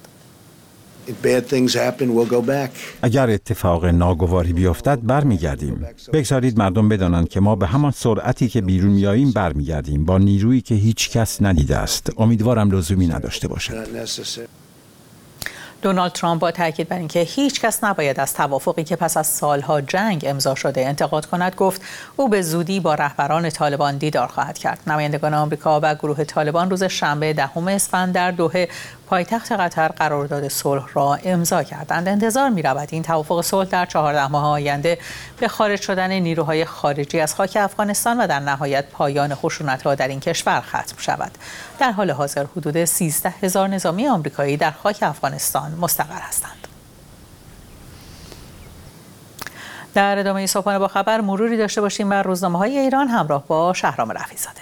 [SPEAKER 3] اگر اتفاق ناگواری بیفتد برمیگردیم. بگذارید مردم بدانند که ما به همان سرعتی که بیرون میاییم برمیگردیم، با نیرویی که هیچ کس ندیده است. امیدوارم لزومی نداشته باشد.
[SPEAKER 1] دونالد ترامپ با تاکید بر اینکه هیچ کس نباید از توافقی که پس از سالها جنگ امضا شده انتقاد کند، گفت او به زودی با رهبران طالبان دیدار خواهد کرد. نمایندگان آمریکا و گروه طالبان روز شنبه دهم اسفند در دوحه پایتخت قطر قرارداد صلح را امضا کردند. انتظار می‌رود این توافق صلح در چهارده ماه آینده به خارج شدن نیروهای خارجی از خاک افغانستان و در نهایت پایان خشونت‌ها در این کشور ختم شود. در حال حاضر حدود سیزده هزار نظامی آمریکایی در خاک افغانستان مستقر هستند. در ادامه صبحانه با خبر مروری داشته باشیم بر روزنامه‌های ایران همراه با شهرام رفیع‌زاده.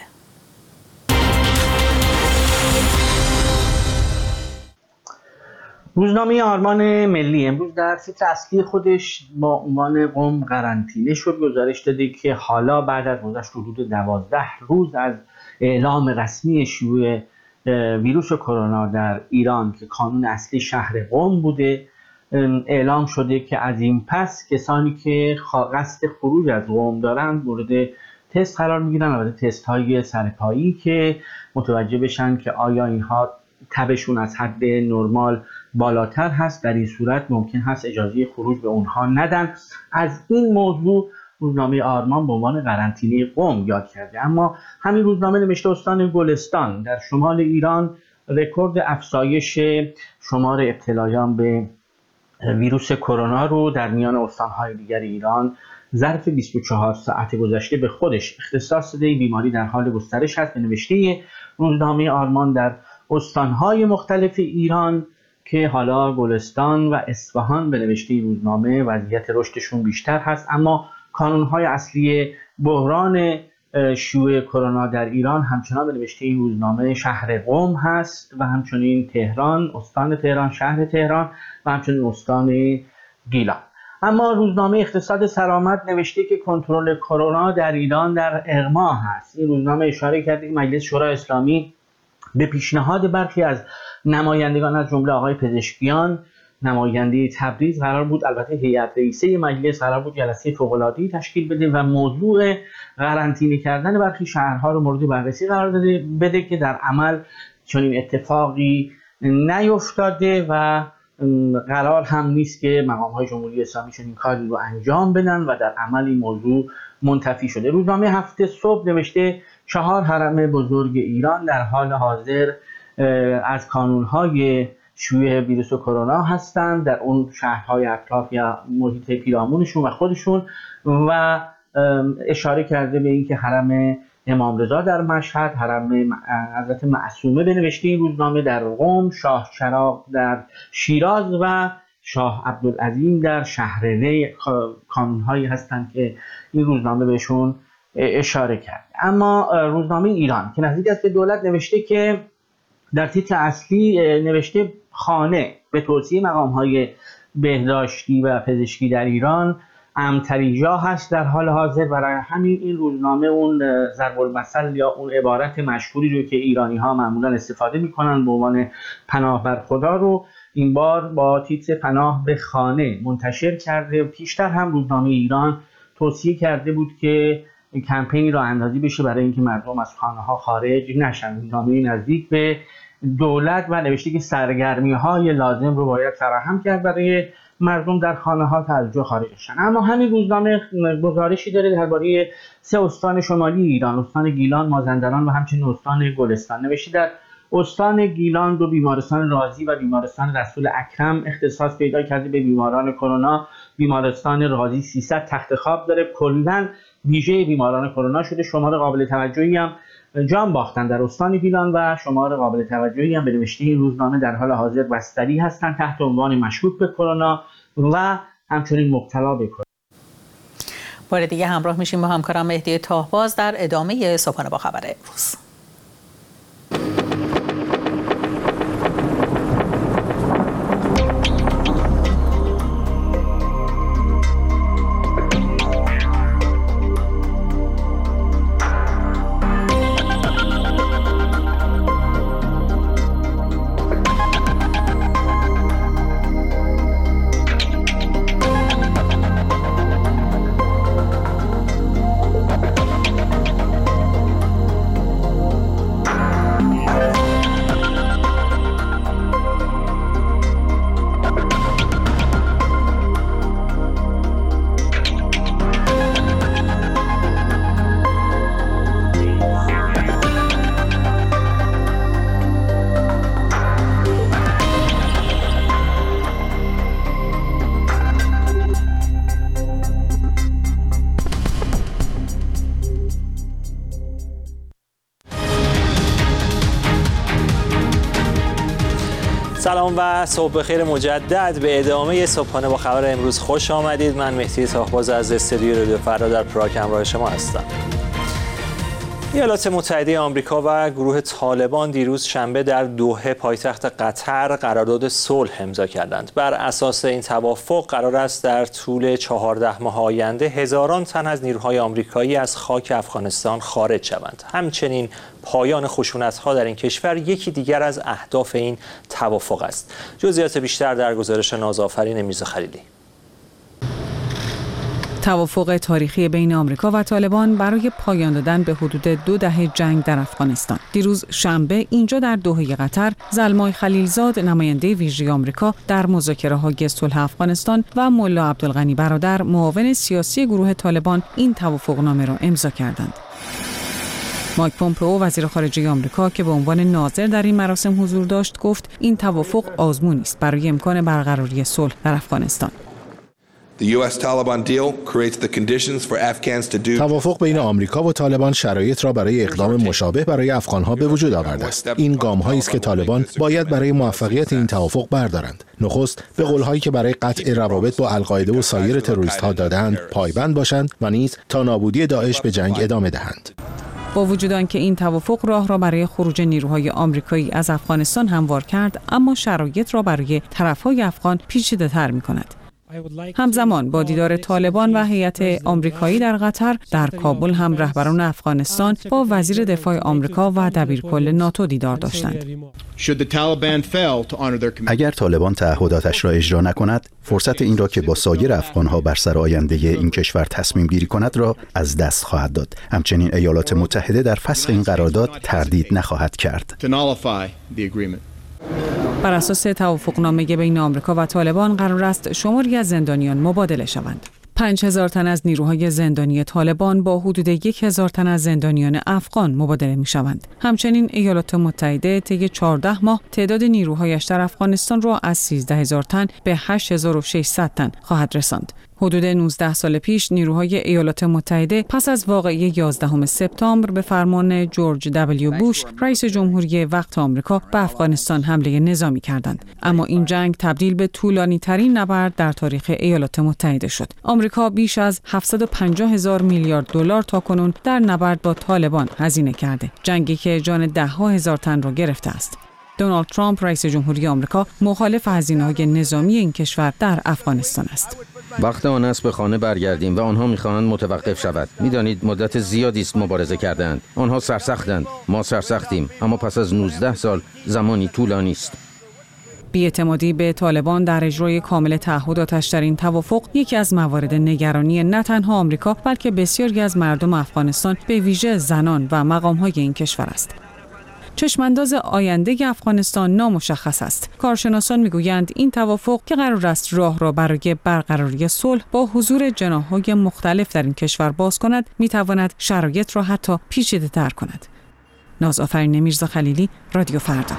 [SPEAKER 4] روزنامه آرمان ملی امروز در تیتر اصلی خودش با عنوان قم قرنطینه شد گزارش داده که حالا بعد از گذشت حدود دوازده روز از اعلام رسمی شیوع ویروس کرونا در ایران که کانون اصلی شهر قم بوده، اعلام شده که از این پس کسانی که قصد خروج از قم دارند مورد تست قرار میگیرن، البته تست های سرپایی که متوجه بشن که آیا اینها تبشون از حد نرمال بالاتر هست، در این صورت ممکن هست اجازه خروج به اونها ندن. از این موضوع روزنامه آرمان به عنوان قرنطینه قم یاد کرده. اما همین روزنامه نوشته استان گلستان در شمال ایران رکورد افزایش شمار ابتلایان به ویروس کرونا رو در میان استان‌های دیگر ایران ظرف بیست و چهار ساعت گذشته به خودش اختصاص داده. بیماری در حال گسترش هست. به نوشته روزنامه آرمان در استان‌های مختلف ایران که حالا گلستان و اصفهان به نوشته روزنامه وضعیت رشدشون بیشتر هست، اما کانون‌های اصلی بحران شیوع کرونا در ایران همچنان به نوشته این روزنامه شهر قم هست و همچنین تهران، استان تهران، شهر تهران و همچنین استان گیلان. اما روزنامه اقتصاد سرآمد نوشته که کنترل کرونا در ایران در اغما هست. این روزنامه اشاره کرده که مجلس شورای اسلامی به پیشنهاد برخی از نمایندگان از جمله آقای پزشکیان نماینده تبریز قرار بود، البته هیئت رئیسه مجلس قرار بود جلسه فوق‌العاده‌ای تشکیل بده و موضوع قرنطینه کردن برخی شهرها رو مورد بررسی قرار داده بده که در عمل چنین اتفاقی نیفتاده و قرار هم نیست که مقام‌های جمهوری اسلامی چنین کاری رو انجام بدن و در عمل این موضوع منتفی شده. روزنامه هفته صبح نوشته چهار حرم بزرگ ایران در حال حاضر از کانون‌های شیوع ویروس کرونا هستند، در اون شهرهای اطراف یا محیط پیرامونشون و خودشون، و اشاره کرده به اینکه حرم امام رضا در مشهد، حرم حضرت معصومه به نوشته این روزنامه در قم، شاه چراغ در شیراز و شاه عبدالعظیم در شهر ری کانون‌هایی هستند که این روزنامه بهشون اشاره کرد. اما روزنامه ایران که نزدیک است به دولت نوشته که در تیتر اصلی نوشته خانه به توصیه مقام‌های بهداشتی و پزشکی در ایران امن‌ترین جا هست در حال حاضر. برای همین این روزنامه اون ضرب المثل یا اون عبارت مشهوری رو که ایرانی‌ها معمولاً استفاده می‌کنن به عنوان پناه بر خدا رو این بار با تیتر پناه به خانه منتشر کرده. پیشتر هم روزنامه ایران توصیه کرده بود که کمپینی را اندازی بشه برای اینکه مردم از خانه‌ها خارج نشن. روزنامه نزدیک به دولت و نوشته که سرگرمی‌های لازم رو باید فراهم کرد برای مردم در خانه‌ها تا از جا خارج شن. اما همین روزنامه گزارشی داره درباره سه استان شمالی ایران، استان گیلان، مازندران و همچنین استان گلستان. نوشته در استان گیلان دو بیمارستان رازی و بیمارستان رسول اکرم اختصاص پیدا کرده به بیماران کرونا. بیمارستان رازی سیصد تخت خواب داره، کلاً ویژه بیماران کرونا شده. شمار قابل توجهی هم جان باختن در استان گیلان و شمار قابل توجهی هم به نوشته این روزنامه در حال حاضر بستری هستند تحت عنوان مشکوک به کرونا و همچنین مبتلا به کرونا.
[SPEAKER 1] بار دیگه همراه میشیم با همکارم مهدی تاهباز در ادامه صبحانه با خبر امروز.
[SPEAKER 5] سلام و صبح بخیر مجدد. به ادامه صبحانه با خبر امروز خوش آمدید. من مهدی تاهباز از استودیو رادیو فردا در پراگ همراه شما هستم. ایالات متحده آمریکا و گروه طالبان دیروز شنبه در دوحه پایتخت قطر قرارداد صلح امضا کردند. بر اساس این توافق قرار است در طول چهارده ماه آینده هزاران تن از نیروهای آمریکایی از خاک افغانستان خارج شوند. همچنین پایان خشونت‌ها در این کشور یکی دیگر از اهداف این توافق است. جزئیات بیشتر در گزارش نازآفرین میرزا خلیلی.
[SPEAKER 15] توافق تاریخی بین آمریکا و طالبان برای پایان دادن به حدود دو دهه جنگ در افغانستان. دیروز شنبه اینجا در دوحه قطر، زلمای خلیلزاد نماینده ویژه آمریکا در مذاکره‌های صلح افغانستان و ملا عبدالغنی برادر معاون سیاسی گروه طالبان این توافقنامه را امضا کردند. مایک پومپئو وزیر خارجه آمریکا که به عنوان ناظر در این مراسم حضور داشت گفت این توافق آزمونی است برای امکان برقراری صلح در افغانستان.
[SPEAKER 16] توافق بین آمریکا و طالبان شرایط را برای اقدام مشابه برای افغانها به وجود آورده است. این گام‌هایی است که طالبان باید برای موفقیت این توافق بردارند. نخست به قول‌هایی که برای قطع روابط با القاعده و سایر تروریست‌ها دادند پایبند باشند و نیز تا نابودی داعش به جنگ ادامه دهند.
[SPEAKER 15] با وجود آنکه این توافق راه را برای خروج نیروهای آمریکایی از افغانستان هموار کرد، اما شرایط را برای طرف‌های افغان پیچیده‌تر می‌کند. همزمان با دیدار طالبان و هیئت آمریکایی در قطر، در کابل هم رهبران افغانستان با وزیر دفاع آمریکا و دبیرکل ناتو دیدار داشتند.
[SPEAKER 17] اگر طالبان تعهداتش را اجرا نکند، فرصت این را که با سایر افغانها بر سر آینده این کشور تصمیم گیری کند را از دست خواهد داد. همچنین ایالات متحده در فسخ این قرارداد تردید نخواهد کرد.
[SPEAKER 15] بر اساس توافقنامه بین آمریکا و طالبان قرار است شماری از زندانیان مبادله شوند. پنج هزار تن از نیروهای زندانی طالبان با حدود یک هزار تن از زندانیان افغان مبادله می شوند. همچنین ایالات متحده طی چهارده ماه تعداد نیروهایش در افغانستان را از سیزده هزار تن به هشت هزار و ششصد تن خواهد رساند. حدود نوزده سال پیش نیروهای ایالات متحده پس از واقعه یازدهم سپتامبر به فرمان جورج دبلیو بوش رئیس جمهوری وقت آمریکا به افغانستان حمله نظامی کردند. اما این جنگ تبدیل به طولانی ترین نبرد در تاریخ ایالات متحده شد. آمریکا بیش از هفتصد و پنجاه هزار میلیارد دلار تاکنون در نبرد با طالبان هزینه کرده. جنگی که جان ده ها هزار تن را گرفته است. دونالد ترامپ رئیس جمهوری آمریکا مخالف هزینه‌های نظامی این کشور در افغانستان است.
[SPEAKER 18] وقت آن است به خانه برگردیم و آنها می‌خواهند متوقف شود. می‌دانید مدت زیادی است مبارزه کردند. آنها سرسختند، ما سرسختیم، اما پس از نوزده سال زمانی طولانی است.
[SPEAKER 15] بی‌اعتمادی به طالبان در اجرای کامل تعهداتش در این توافق یکی از موارد نگرانی نه تنها آمریکا بلکه بسیاری از مردم افغانستان به ویژه زنان و مقام‌های این کشور است. چشمانداز آینده افغانستان نامشخص است. کارشناسان میگویند این توافق که قرار است راه را برای برقراری صلح با حضور جناح‌های مختلف در این کشور باز کند، میتواند شرایط را حتی پیچیده‌تر کند. نازآفرین میرزا خلیلی، رادیو فردا.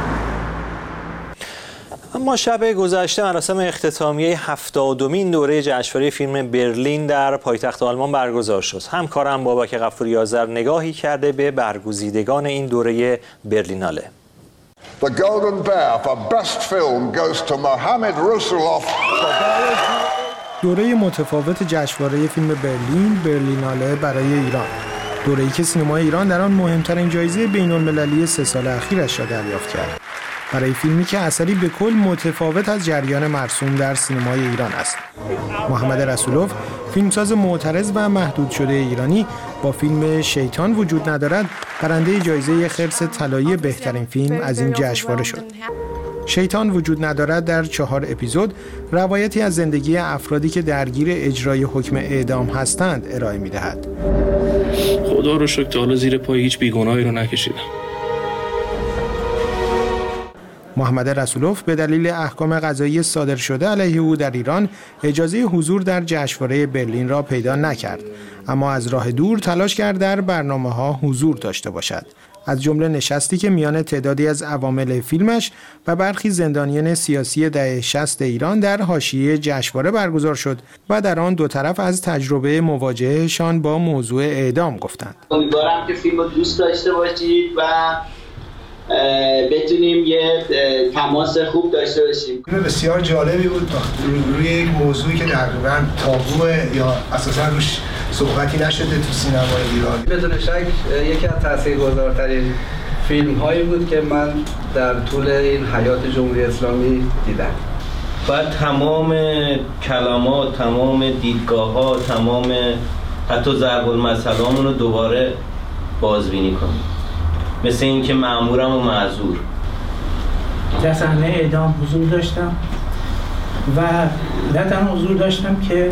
[SPEAKER 5] اما شب گذشته مراسم اختتامیه هفتادمین دوره جشنواره فیلم برلین در پایتخت آلمان برگزار شد. همکارم بابک غفوری آذر نگاهی کرده به برگزیدگان این دوره برلیناله.
[SPEAKER 2] The Golden Bear for Best Film goes to Mohamed Rasulov.
[SPEAKER 19] دوره متفاوت جشنواره فیلم برلین، برلیناله برای ایران. دوره‌ای که سینمای ایران در آن مهمترین جایزه بین‌المللی سه سال اخیرش را دریافت کرد. برای فیلمی که اثری به کل متفاوت از جریان مرسوم در سینمای ایران است. محمد رسولوف، فیلمساز معترض و محدود شده ایرانی، با فیلم شیطان وجود ندارد برنده جایزه خرس طلایی بهترین فیلم از این جشنواره شد. شیطان وجود ندارد در چهار اپیزود روایتی از زندگی افرادی که درگیر اجرای حکم اعدام هستند ارائه می‌دهد.
[SPEAKER 20] خدا رو شکر حالا زیر پای هیچ بیگناهی رو نکشیدم.
[SPEAKER 19] محمد رسولوف به دلیل احکام قضایی صادر شده علیه او در ایران اجازه حضور در جشنواره برلین را پیدا نکرد، اما از راه دور تلاش کرد در برنامه‌ها حضور داشته باشد. از جمله نشستی که میان تعدادی از عوامل فیلمش و برخی زندانیان سیاسی دهه شصت ایران در حاشیه جشنواره برگزار شد و در آن دو طرف از تجربه مواجهشان با موضوع اعدام گفتند.
[SPEAKER 21] امیدوارم که فیلم رو دوست داشته باشید و بتونیم یه تماس خوب داشته باشیم.
[SPEAKER 22] فیلم بسیار جالبی بود روی یک موضوعی که تقریباً تابو یا اساساً روش
[SPEAKER 19] صحبتی نشده تو سینمای ایران.
[SPEAKER 7] بدون شک یکی از تاثیرگذارترین فیلم هایی بود که من در طول این حیات جمهوری اسلامی دیدم.
[SPEAKER 22] باید تمام کلمات، تمام دیدگاه ها، تمام حتی ضرب المثل هامون رو دوباره بازبینی کنیم، مثل این که مأمورم و معذور.
[SPEAKER 23] در صحنه اعدام حضور داشتم و نه تنها حضور داشتم که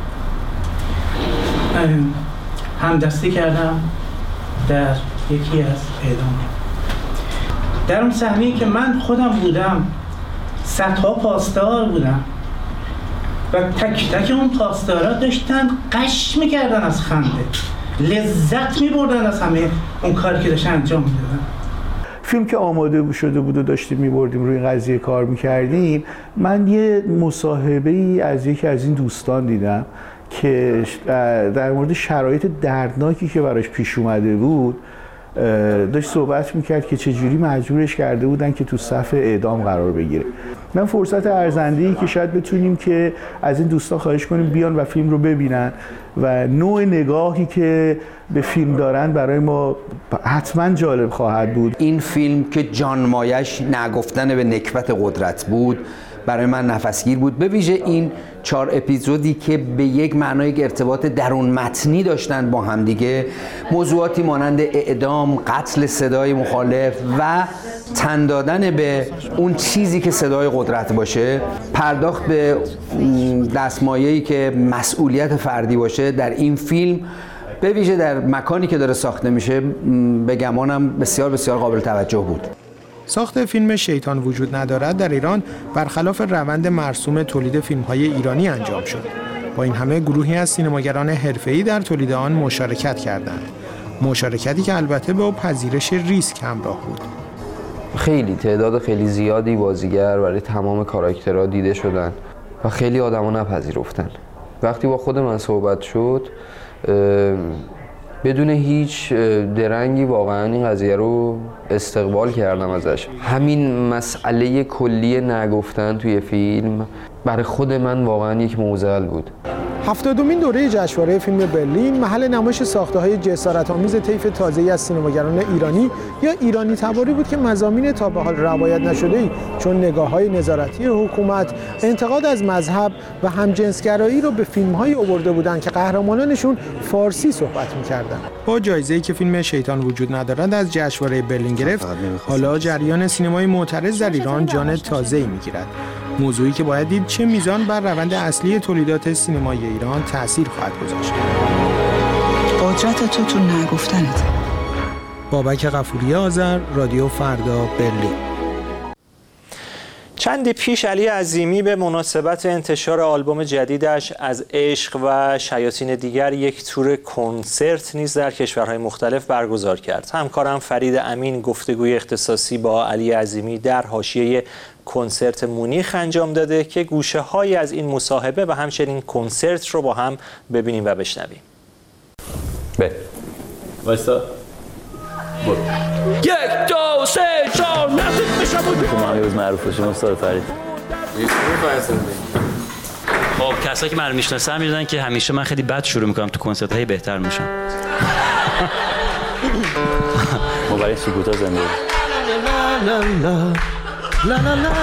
[SPEAKER 23] همدستی کردم در یکی از اعدام. در اون صحنه‌ای که من خودم بودم صدها پاسدار بودم و تک تک اون پاسدارا داشتن قش میکردن از خنده، لذت میبردن از همه اون کاری که داشتن انجام میدادن.
[SPEAKER 24] فیلم که آماده شده بود و داشتیم میبردیم روی این قضیه کار میکردیم، من یه مصاحبه ای از یکی از این دوستان دیدم که در مورد شرایط دردناکی که براش پیش اومده بود داشت صحبت میکرد که چجوری مجبورش کرده بودن که تو صف اعدام قرار بگیره. من فرصت ارزنده‌ای که شاید بتونیم که از این دوستان خواهش کنیم بیان و فیلم رو ببینن و نوع نگاهی که به فیلم دارن برای ما حتما جالب خواهد بود.
[SPEAKER 25] این فیلم که جانمایش نگفتن به نکبت قدرت بود برای من نفسگیر بود، به ویژه این چهار اپیزودی که به یک معنای ارتباط درون متنی داشتن با همدیگه، موضوعاتی مانند اعدام، قتل صدای مخالف و تن دادن به اون چیزی که صدای قدرت باشه، پرداخت به دستمایه‌ای که مسئولیت فردی باشه در این فیلم، به ویژه در مکانی که داره ساخته میشه، به گمانم بسیار بسیار قابل توجه بود.
[SPEAKER 19] ساخت فیلم شیطان وجود ندارد در ایران برخلاف روند مرسوم تولید فیلم‌های ایرانی انجام شد. با این همه گروهی از سینماگران حرفه‌ای در تولید آن مشارکت کردند. مشارکتی که البته با پذیرش ریسک همراه بود.
[SPEAKER 7] خیلی تعداد خیلی زیادی بازیگر برای تمام کاراکترها دیده شدن و خیلی آدما نپذیرفتن. وقتی با خود من صحبت شد، بدون هیچ درنگی واقعا این قضیه رو استقبال کردم ازش. همین مسئله کلی نگفتن توی فیلم برای خود من واقعا یک معضل بود.
[SPEAKER 19] هفتادمین دوره جشنواره فیلم برلین محل نمایش ساخته‌های جسارت‌آمیز طیف تازه‌ای از سینماگران ایرانی یا ایرانی تباری بود که مضامین تا به حال روایت نشده‌ای چون نگاه‌های نظارتی حکومت، انتقاد از مذهب و همجنسگرایی رو به فیلم‌های آورده بودند که قهرمانانشون فارسی صحبت می‌کردند. با جایزه‌ای که فیلم شیطان وجود ندارد از جشنواره برلین گرفت، حالا جریان سینمای معترض در ایران جان تازه‌ای می‌گیرد. موضوعی که باید دید چه میزان بر روند اصلی تولیدات سینمای ایران تأثیر خواهد گذاشت.
[SPEAKER 26] قدرت تو تو نگفتنت.
[SPEAKER 19] بابک غفوری آذر، رادیو فردا، برلین.
[SPEAKER 5] چندی پیش علی عظیمی به مناسبت انتشار آلبوم جدیدش از عشق و شیاطین دیگر یک تور کنسرت نیز در کشورهای مختلف برگزار کرد. همکارم فرید امین گفتگوی اختصاصی با علی عظیمی در حاشیه کنسرت مونیخ انجام داده که گوشه هایی از این مصاحبه و همچنین کنسرت رو با هم ببینیم و بشنویم.
[SPEAKER 27] به وایسا برو. یک دو سه چهار نزدیک میشم بود. شما هم روز معروف باشیم استاد فرید. خب کسایی که من میشناسن میدونن که همیشه من خیلی بد شروع میکنم تو کنسرت های بهتر میشم. ما برای سکوتا زنده. La la la.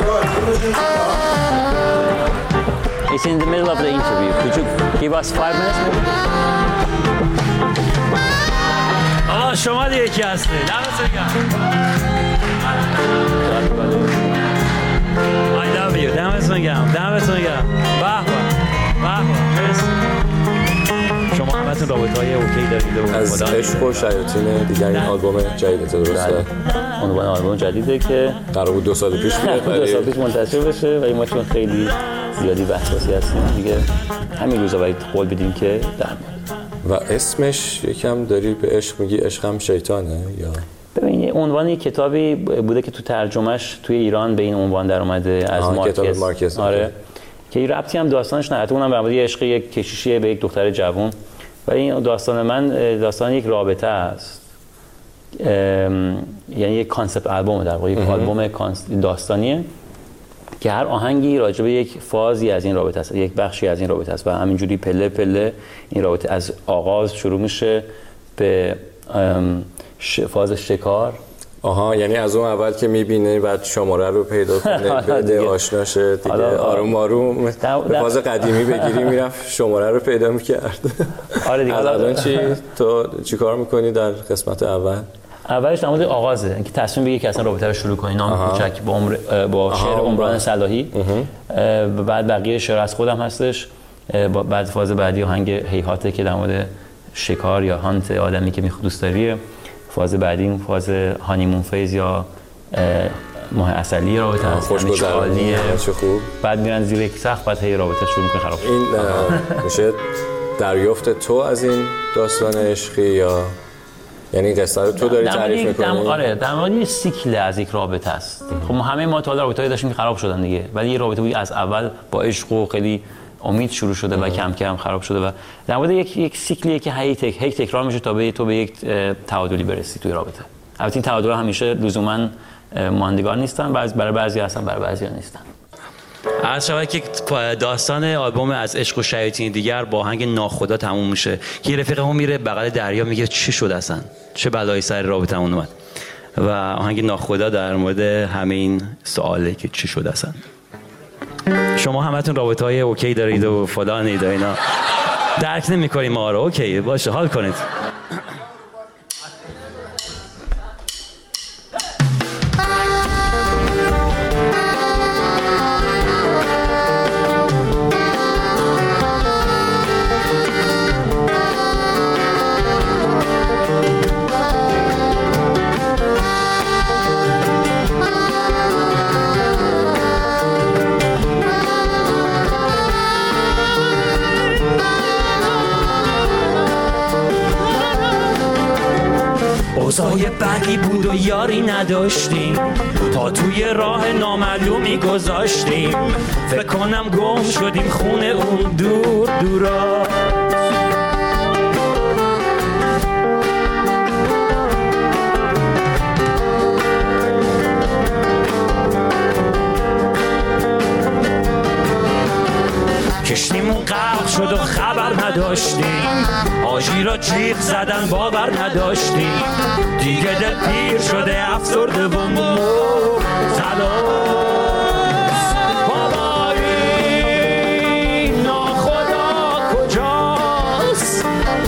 [SPEAKER 27] It's in the middle of the interview. Could you give us five minutes maybe? آه شما دیگه کی هستی؟ دمتون گرم. I love you. دمتون گرم. دمتون گرم. به به. به به. شما همتون رابطه‌های اوکی دارید.
[SPEAKER 28] از عشق و شیاطین دیگر این آلبوم جدیدت درسته؟
[SPEAKER 27] عنوان آلبوم جدیده که
[SPEAKER 28] قرار بود دو سال پیش بیاد
[SPEAKER 27] دو سال پیش منتشر بشه ولی ما چون خیلی زیادی وسواسی هستیم دیگه همین روزا باید قول بدیم که در
[SPEAKER 28] و اسمش یکم داری به عشق میگی، عشق هم شیطانه یا؟
[SPEAKER 27] ببین عنوان یک کتابی بوده که تو ترجمهش توی ایران به این عنوان در اومده از مارکز.
[SPEAKER 28] مارکز
[SPEAKER 27] آره که این ربطی هم داستانش نداره، اونم در مورد عشق یک کشیشیه به یک دختر جوان و این داستان من داستان یک رابطه است. یعنی یک کانسپت آلبوم در واقع یک آلبوم داستانیه که هر آهنگی راجع به یک فازی از این رابطه است، یک بخشی از این رابطه است و همینجوری پله پله این رابطه از آغاز شروع میشه به فاز شکار.
[SPEAKER 28] آها، یعنی از اون اول که میبینه بعد شماره رو پیدا کنه بده آشنا شه دیگه، آروم آروم به فاز قدیمی بگیری میرفت شماره رو پیدا میکرد.
[SPEAKER 27] آره دیگه.
[SPEAKER 28] الان چی تو چی کار میکنی در قسمت اول؟
[SPEAKER 27] اولش در مورد آغازه، اینکه تصمیم بگیری که اصلا رابطه رو شروع کنی. نام کوچک با عمر با شعر عمران صلاحی. بعد بقیه شعر از خودم هستش. بعد فاز بعدی آهنگ هیهاته که در مورد شکار یا هانت آدمی که میخواد دوست داریه. فاز بعدی اون فاز هانیمون فیز یا ماه عسلی رابطه است، خوشگذرونیه، چه خوب. بعد میرن زیر یک سقف، بعد هی رابطه شروع میکنه خراب.
[SPEAKER 28] این میشه دریافت تو از این داستان عشقی یا یعنی قصه رو تو داری تعریف میکنی؟
[SPEAKER 27] آره، در مورد یه سیکل از یک رابطه است. خب همه ما تا حالا رابطه‌ای داشتیم که خراب شدن دیگه، ولی یه رابطه بود از اول با عشق و خیلی امید شروع شده و کم کم خراب شده و در مورد یک یک سیکلیه که هی تک هی تکرار میشه تا به تو به یک تعادلی برسی توی رابطه. البته این تعادل همیشه لزوما ماندگار نیستن، بعضی برای بعضی هستن، برای بعضی نیستن. از شبکه که داستان آلبوم از عشق و شیاطین دیگر با آهنگ ناخدا تموم میشه که رفیقمون میره بغل دریا میگه چی شد اصلا، چه بلایی سر رابطمون اومد و آهنگ ناخدا در مورد همه این سواله که چی شد اصلا. شما همتون رابطه‌های اوکی دارید و فلانید و اینا، درک نمی‌کنید ما رو. اوکی باشه، حال کنید. اوضاع بدی بود و یاری نداشتیم تا توی راه نامعلومی گذاشتیم، فکر کنم گم شدیم خونه اون دور دورا. کشتیمون غرق شد و خبر نداشتیم، آژی را جیغ زدن باور نداشتیم، دیگه دل پیر شده افسرده و مبتلاست. بابا این ناخدا کجاست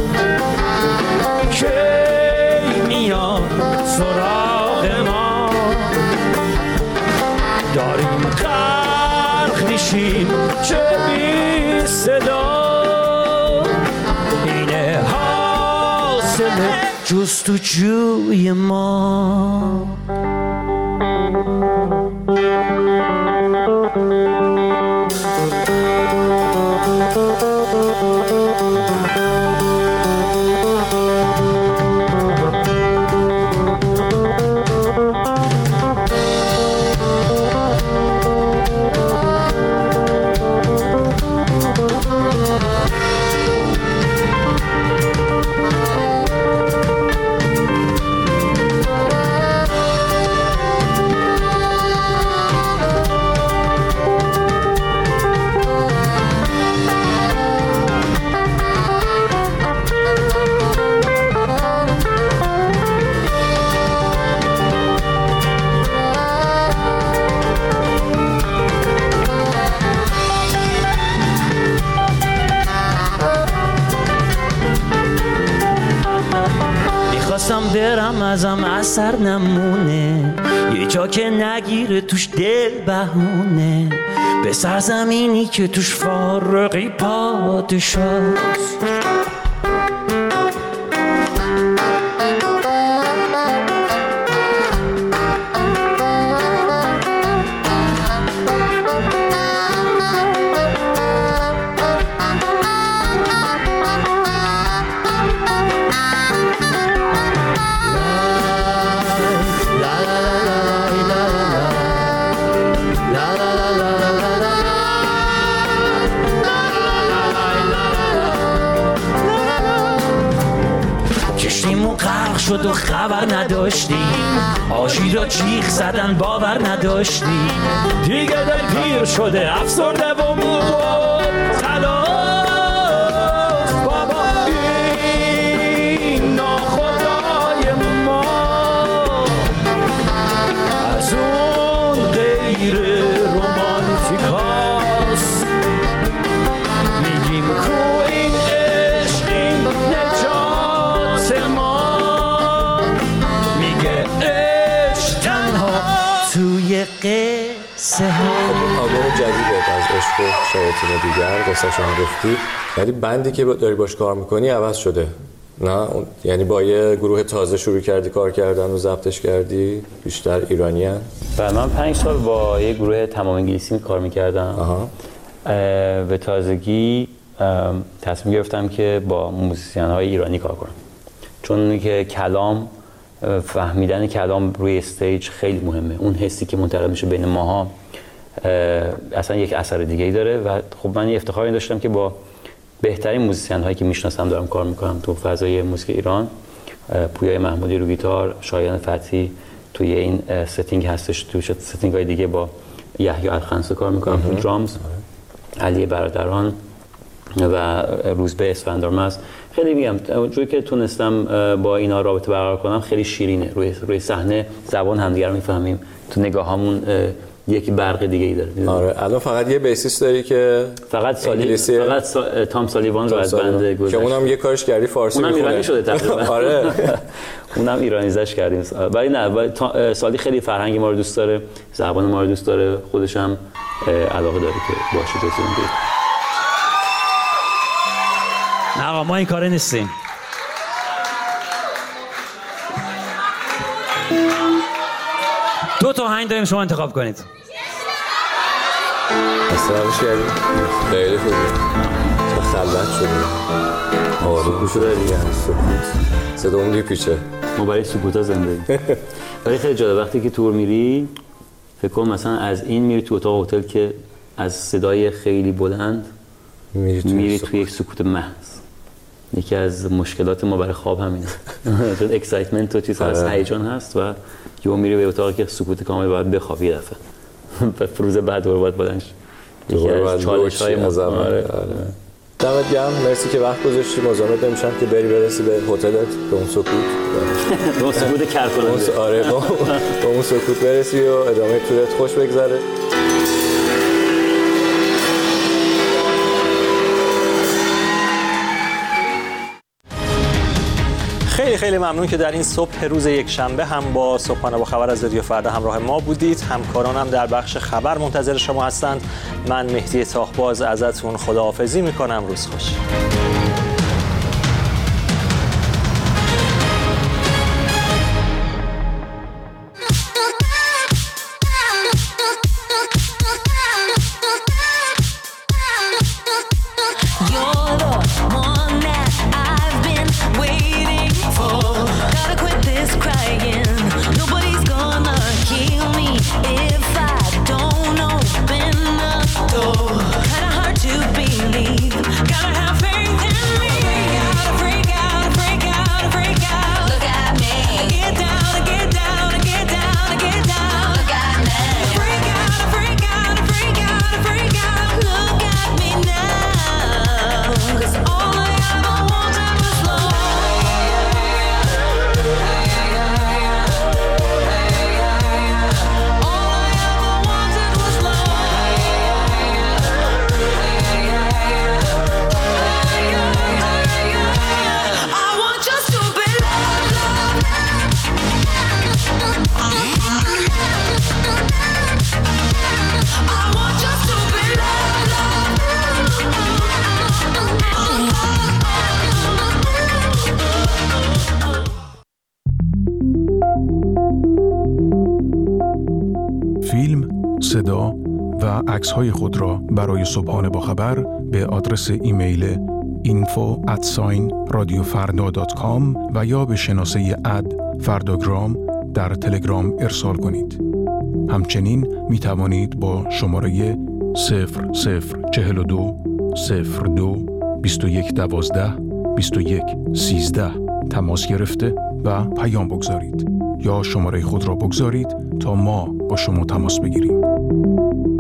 [SPEAKER 27] که میاد سراغ ما، داریم غرق میشیم چه بی صدا، اینه حاصل جستجوی ما. برم ازم اثر نمونه، یه جا که نگیره توش دل بهونه، به سرزمینی که توش فارغی پادشاست.
[SPEAKER 6] شد و خبر نداشتی، آشی را جیغ زدن باور نداشتی، دیگه دل پیر شده افسرده و مو خلاص بابا این ناخدای ما از اون غیر رومانتیکاست، میگیم کو این عشق این نجات ما، میگه عشق تنها توی قصه ها.
[SPEAKER 28] آلبوم جدیدت از عشق و شیاطین دیگر قصه شما گفتی، ولی بندی که داری باش کار میکنی عوض شده نه؟ یعنی با یه گروه تازه شروع کردی کار کردن و ضبطش کردی، بیشتر ایرانی هن؟
[SPEAKER 27] و من پنج سال با یه گروه تمام انگلیسی کار میکردم. به تازگی تصمیم گرفتم که با موزیسین های ایرانی کار کنم، چون که کلام، فهمیدن کلام روی استیج خیلی مهمه. اون حسی که منتقل میشه بین ماها اصلا یک اثر دیگه ای داره و خب من یه افتخاری داشتم که با بهترین موزیسین هایی که میشناسم دارم کار میکنم تو فضای موسیقی ایران. پویای محمودی رو گیتار، شایان فتحی توی این ستینگ هستش، تو ستینگ های دیگه با یحیی الخنسا کار میکنم تو درامز، علی برادران و روزبه اسفندارمرز. خیلی میگم جوری که تونستم با اینا رابطه برقرار کنم خیلی شیرینه. روی روی صحنه زبان همدیگه رو میفهمیم، تو نگاهامون یکی برق دیگه ای داره.
[SPEAKER 28] آره الان فقط یه بیسیس داری که
[SPEAKER 27] فقط سالی فقط سا... تام سالیوان رو از بند گذاشت
[SPEAKER 28] که اونم یه کارش کردی فارسی
[SPEAKER 27] اونم ایرانی شده تقریبا.
[SPEAKER 28] آره
[SPEAKER 27] اونم ایرانیزش کردیم، ولی نه ولی تا... سالی خیلی فرهنگ ما رو دوست داره، زبان ما رو دوست داره، خودش هم علاقه داره که باشه تو زندگی.
[SPEAKER 6] نه آقا ما این کاره نیستیم. دو تا آهنگ داریم شما انتخاب کنید.
[SPEAKER 28] اصلاش کردیم خیلی خوبه، چه خلوت شده، آروم شده دیگه، سکوت صدا اون میپیچه.
[SPEAKER 27] ما برای سکوت ها زنده. ولی خیلی جالب وقتی که تور میری فکر کن مثلا از این میری تو اتاق هتل که از صدای خیلی بلند میری تو, میری تو یک سکوت محض. یکی از مشکلات ما برای خواب همینه. چون اکسایتمنت و چیز هست، هیجان هست و یهو میری به اتاقی که سکوت کامل باید بخوابی یه دفعه. و روز بعد دوباره باید بلند شی. یکی از چالش‌های مزمن.
[SPEAKER 28] دمت گرم، مرسی که وقت گذاشتی. مزاحمت نمیشم که بری برسی به هتلت، به اون سکوت.
[SPEAKER 27] به اون سکوت کرکننده.
[SPEAKER 28] آره به اون سکوت برسی و ادامه تورت خوش بگذره.
[SPEAKER 5] خیلی خیلی ممنون که در این صبح روز یک شنبه هم با صبحانه با خبر از رادیو فردا همراه ما بودید. همکارانم در بخش خبر منتظر شما هستند. من مهدی تاخباز ازتون خداحافظی میکنم. روز خوش.
[SPEAKER 8] صدا و عکس‌های خود را برای صبحانه با خبر به آدرس ایمیل اینفو ات رادیو فردا دات کام و یا به شناسه اد فرداگرام در تلگرام ارسال کنید. همچنین می توانید با شماره صفر صفر چهل و دو صفر دو بیست و یک دوازده بیست و یک سیزده تماس گرفته و پیام بگذارید یا شماره خود را بگذارید تا ما با شما تماس بگیریم.